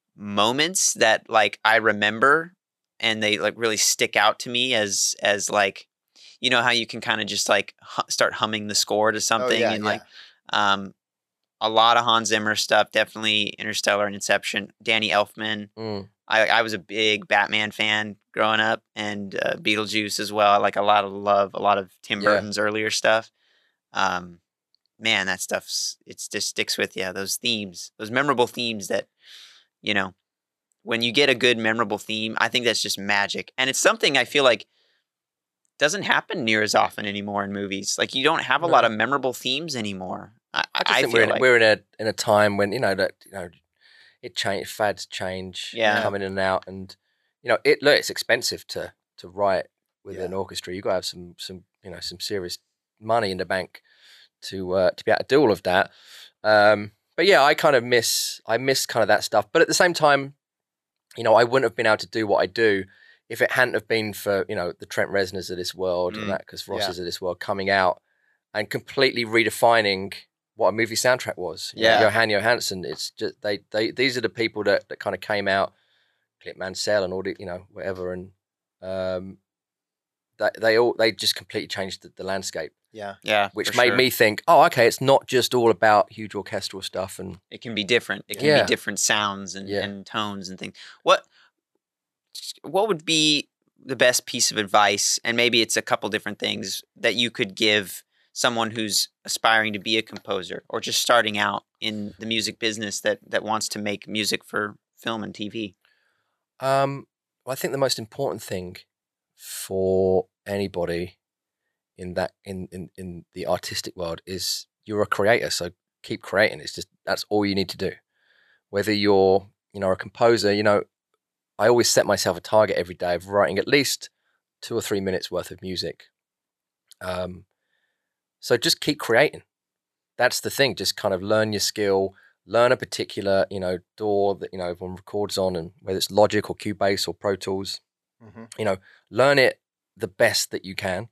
moments that like I remember and they like really stick out to me as as like you know how you can kind of just like hu- start humming the score to something yeah, and yeah. like um a lot of Hans Zimmer stuff, definitely Interstellar and Inception. Danny Elfman. Mm. I, I was a big Batman fan growing up, and uh, Beetlejuice as well. I like a lot of love, a lot of Tim Yeah. Burton's earlier stuff. Um, man, that stuff's it's just sticks with you. Those themes, those memorable themes that you know, when you get a good memorable theme, I think that's just magic, and it's something I feel like doesn't happen near as often anymore in movies. Like you don't have a No. lot of memorable themes anymore. I, I just I think feel we're in, like we're in a in a time when you know that you know it change fads change, Yeah. coming in and out, and you know it. Look, it's expensive to to write with Yeah. an orchestra. You got to have some some you know some serious money in the bank to uh, to be able to do all of that. Um, but yeah, I kind of miss I miss kind of that stuff. But at the same time, you know, I wouldn't have been able to do what I do if it hadn't have been for you know the Trent Reznors of this world Mm. and that because Rosses Yeah. of this world coming out and completely redefining what a movie soundtrack was. You know, Yeah. Johan Johansson. It's just they they these are the people that, that kind of came out, Clint Mansell and all the you know whatever, and um, that they all they just completely changed the, the landscape, Yeah. yeah, which for made sure. me think, oh, okay, it's not just all about huge orchestral stuff and It can be different. It can Yeah. be different sounds and, Yeah. and tones and things. What what would be the best piece of advice, and maybe it's a couple different things that you could give someone who's aspiring to be a composer or just starting out in the music business that that wants to make music for film and T V? Um, well, I think the most important thing for anybody in that in, in in the artistic world is you're a creator, so keep creating. It's just that's all you need to do. Whether you're you know a composer, you know, I always set myself a target every day of writing at least two or three minutes worth of music. Um, so just keep creating. That's the thing. Just kind of learn your skill. Learn a particular, you know, D A W that you know everyone records on, and whether it's Logic or Cubase or Pro Tools, Mhm. you know, learn it the best that you can,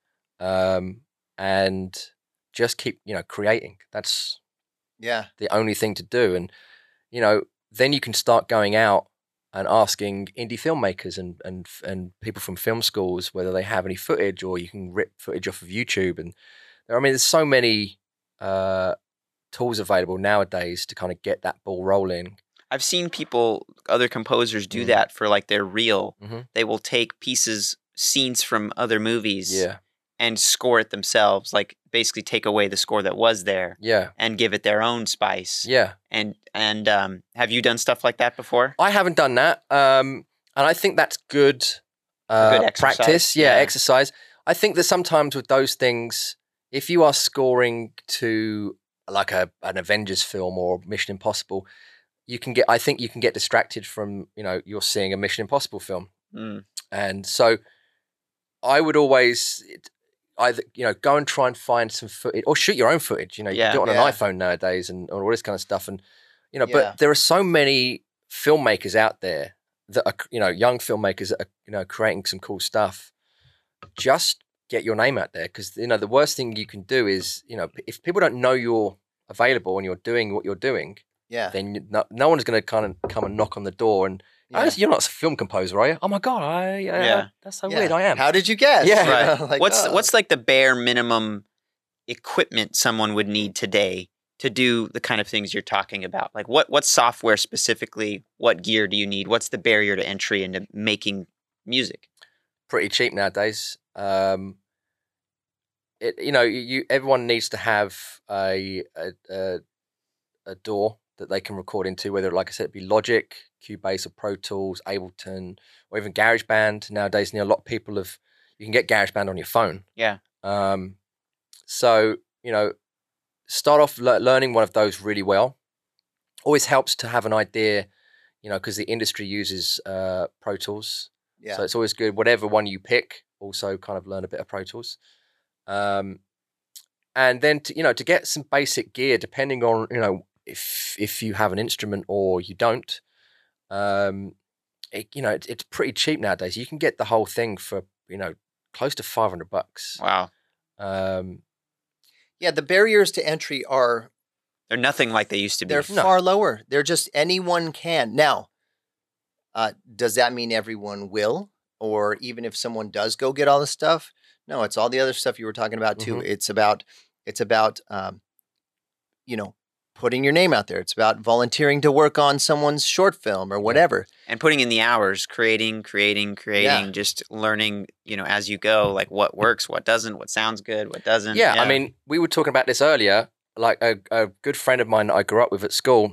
um, and just keep, you know, creating. That's Yeah. the only thing to do, and you know, then you can start going out and asking indie filmmakers and and and people from film schools whether they have any footage, or you can rip footage off of YouTube. And there, I mean, there's so many. Uh, tools available nowadays to kind of get that ball rolling. I've seen people, other composers, do Mm. that for like their reel. Mhm. They will take pieces, scenes from other movies, Yeah, and score it themselves. Like basically take away the score that was there yeah, and give it their own spice. yeah. And and um, have you done stuff like that before? I haven't done that, um, and I think that's good, uh, good exercise, practice. Yeah, yeah. exercise. I think that sometimes with those things, if you are scoring to like a an Avengers film or Mission Impossible, you can get. I think you can get distracted from you know you're seeing a Mission Impossible film, Mm. and so I would always either you know go and try and find some footage or shoot your own footage. You know, you Yeah. can do it on Yeah. an iPhone nowadays and, and all this kind of stuff. And you know, Yeah. but there are so many filmmakers out there that are, you know, young filmmakers that are, you know, creating some cool stuff, just get your name out there. Because, you know, the worst thing you can do is, you know, if people don't know you're available and you're doing what you're doing, Yeah. then no, no one's going to kind of come and knock on the door and, Yeah. oh, you're not a film composer, are you? Oh my God, I, uh, Yeah. that's so Yeah. weird. I am. How did you guess? Yeah. You Right. know, like, what's oh. what's like the bare minimum equipment someone would need today to do the kind of things you're talking about? Like what what software specifically? What gear do you need? What's the barrier to entry into making music? Pretty cheap nowadays. Um, it, you know, you everyone needs to have a a, a a door that they can record into, whether, like I said, it be Logic, Cubase, or Pro Tools, Ableton, or even GarageBand. Nowadays, you know, a lot of people have, you can get GarageBand on your phone. Yeah. Um, so, you know, start off le- learning one of those really well. Always helps to have an idea, you know, because the industry uses uh, Pro Tools. Yeah. So it's always good, whatever one you pick, also kind of learn a bit of Pro Tools. Um, and then, to, you know, to get some basic gear, depending on, you know, if if you have an instrument or you don't, um, it, you know, it, it's pretty cheap nowadays. You can get the whole thing for, you know, close to five hundred bucks. Wow. Um, Yeah, the barriers to entry are They're nothing like they used to be. they're No. far lower. They're just anyone can. Now, uh, does that mean everyone will? Or even if someone does go get all this stuff? No, it's all the other stuff you were talking about too. Mhm. It's about it's about um, you know, putting your name out there. It's about volunteering to work on someone's short film or whatever. And putting in the hours, creating, creating, creating, just learning, you know, as you go, like what works, what doesn't, what sounds good, what doesn't. yeah, I mean, we were talking about this earlier. Like a, a good friend of mine that I grew up with at school,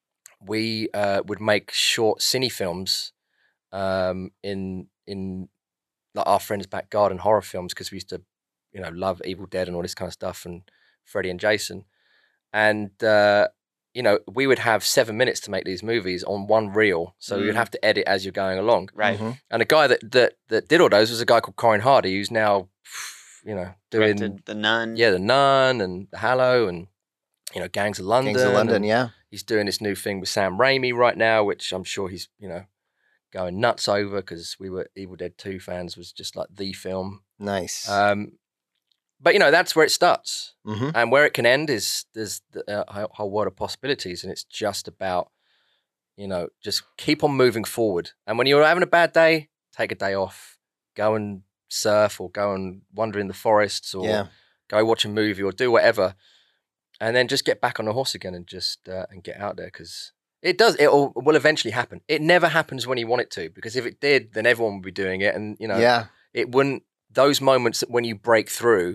we uh, would make short cine films um, in in like our friend's back garden, horror films, because we used to, you know, love Evil Dead and all this kind of stuff, and Freddy and Jason. And uh, you know, we would have seven minutes to make these movies on one reel, so Mm. you'd have to edit as you're going along. right. Mhm. And the guy that that that did all those was a guy called Corin Hardy, who's now, you know, doing Directed The Nun. yeah, The Nun and The Hallow and, you know, Gangs of London. Gangs of London, and yeah. He's doing this new thing with Sam Raimi right now, which I'm sure he's, you know, going nuts over, because we were Evil Dead two fans, was just like the film. Nice. Um, but, you know, that's where it starts. hmm And where it can end is there's the uh, whole- whole world of possibilities. And it's just about, you know, just keep on moving forward. And when you're having a bad day, take a day off, go and surf or go and wander in the forests or Yeah. go watch a movie or do whatever. And then just get back on the horse again and just uh, and get out there, because it does. It will, will eventually happen. It never happens when you want it to, because if it did, then everyone would be doing it, and you know, Yeah. it wouldn't. Those moments when you break through,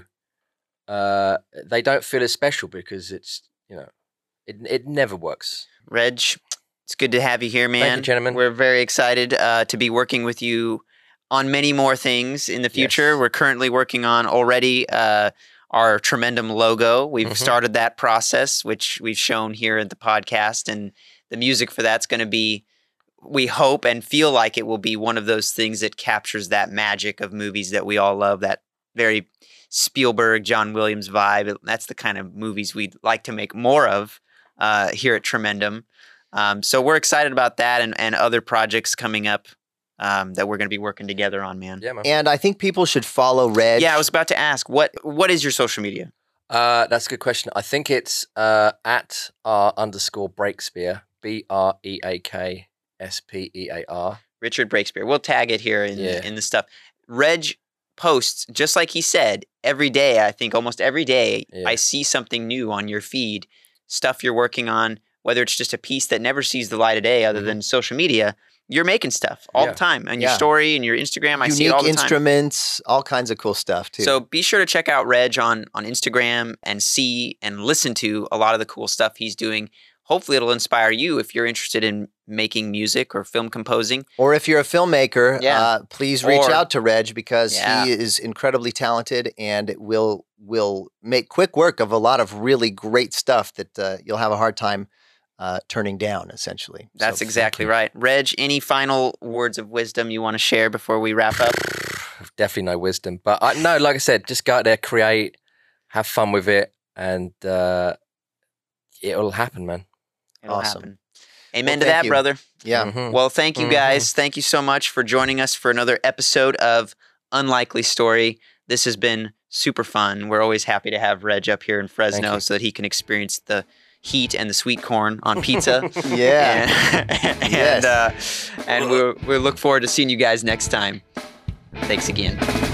uh, they don't feel as special, because it's, you know, it it never works. Reg, it's good to have you here, man. you, gentlemen. We're very excited uh, to be working with you on many more things in the future. Yes. We're currently working on already uh, our Tremendum logo. We've Mhm. started that process, which we've shown here at the podcast, and the music for that's going to be, we hope and feel like it will be one of those things that captures that magic of movies that we all love, that very Spielberg, John Williams vibe. That's the kind of movies we'd like to make more of uh, here at Tremendum. Um, so we're excited about that, and, and other projects coming up um, that we're going to be working together on, man. Yeah, man. And I think people should follow Reg. Yeah, I was about to ask, what what is your social media? Uh, that's a good question. I think it's uh, at r underscore Breakspear, B R E A K S P E A R. Richard Breakspear. We'll tag it here in, Yeah. in the stuff. Reg posts, just like he said, every day. I think almost every day Yeah. I see something new on your feed, stuff you're working on, whether it's just a piece that never sees the light of day other Mhm. than social media. You're making stuff all Yeah. the time on your Yeah. story and your Instagram. I see it Unique all the time. instruments, all kinds of cool stuff too. So be sure to check out Reg on, on Instagram and see and listen to a lot of the cool stuff he's doing. Hopefully it'll inspire you if you're interested in making music or film composing. or if you're a filmmaker, Yeah. uh, please reach Or- out to Reg, because Yeah. he is incredibly talented and will will make quick work of a lot of really great stuff that uh, you'll have a hard time uh, turning down, essentially. That's So, exactly you. right. Reg, any final words of wisdom you want to share before we wrap up? Definitely no wisdom, but I, no, like I said, just go out there, create, have fun with it, and uh, it'll happen, man. It'll Awesome. happen. Amen Well, to thank that, you. brother. Yeah. Mhm. Well, thank you Mhm. guys. Thank you so much for joining us for another episode of Unlikely Story. This has been super fun. We're always happy to have Reg up here in Fresno you. so that he can experience the heat and the sweet corn on pizza. Yeah. And, Yes. and, uh, and we'll, we'll look forward to seeing you guys next time. Thanks again.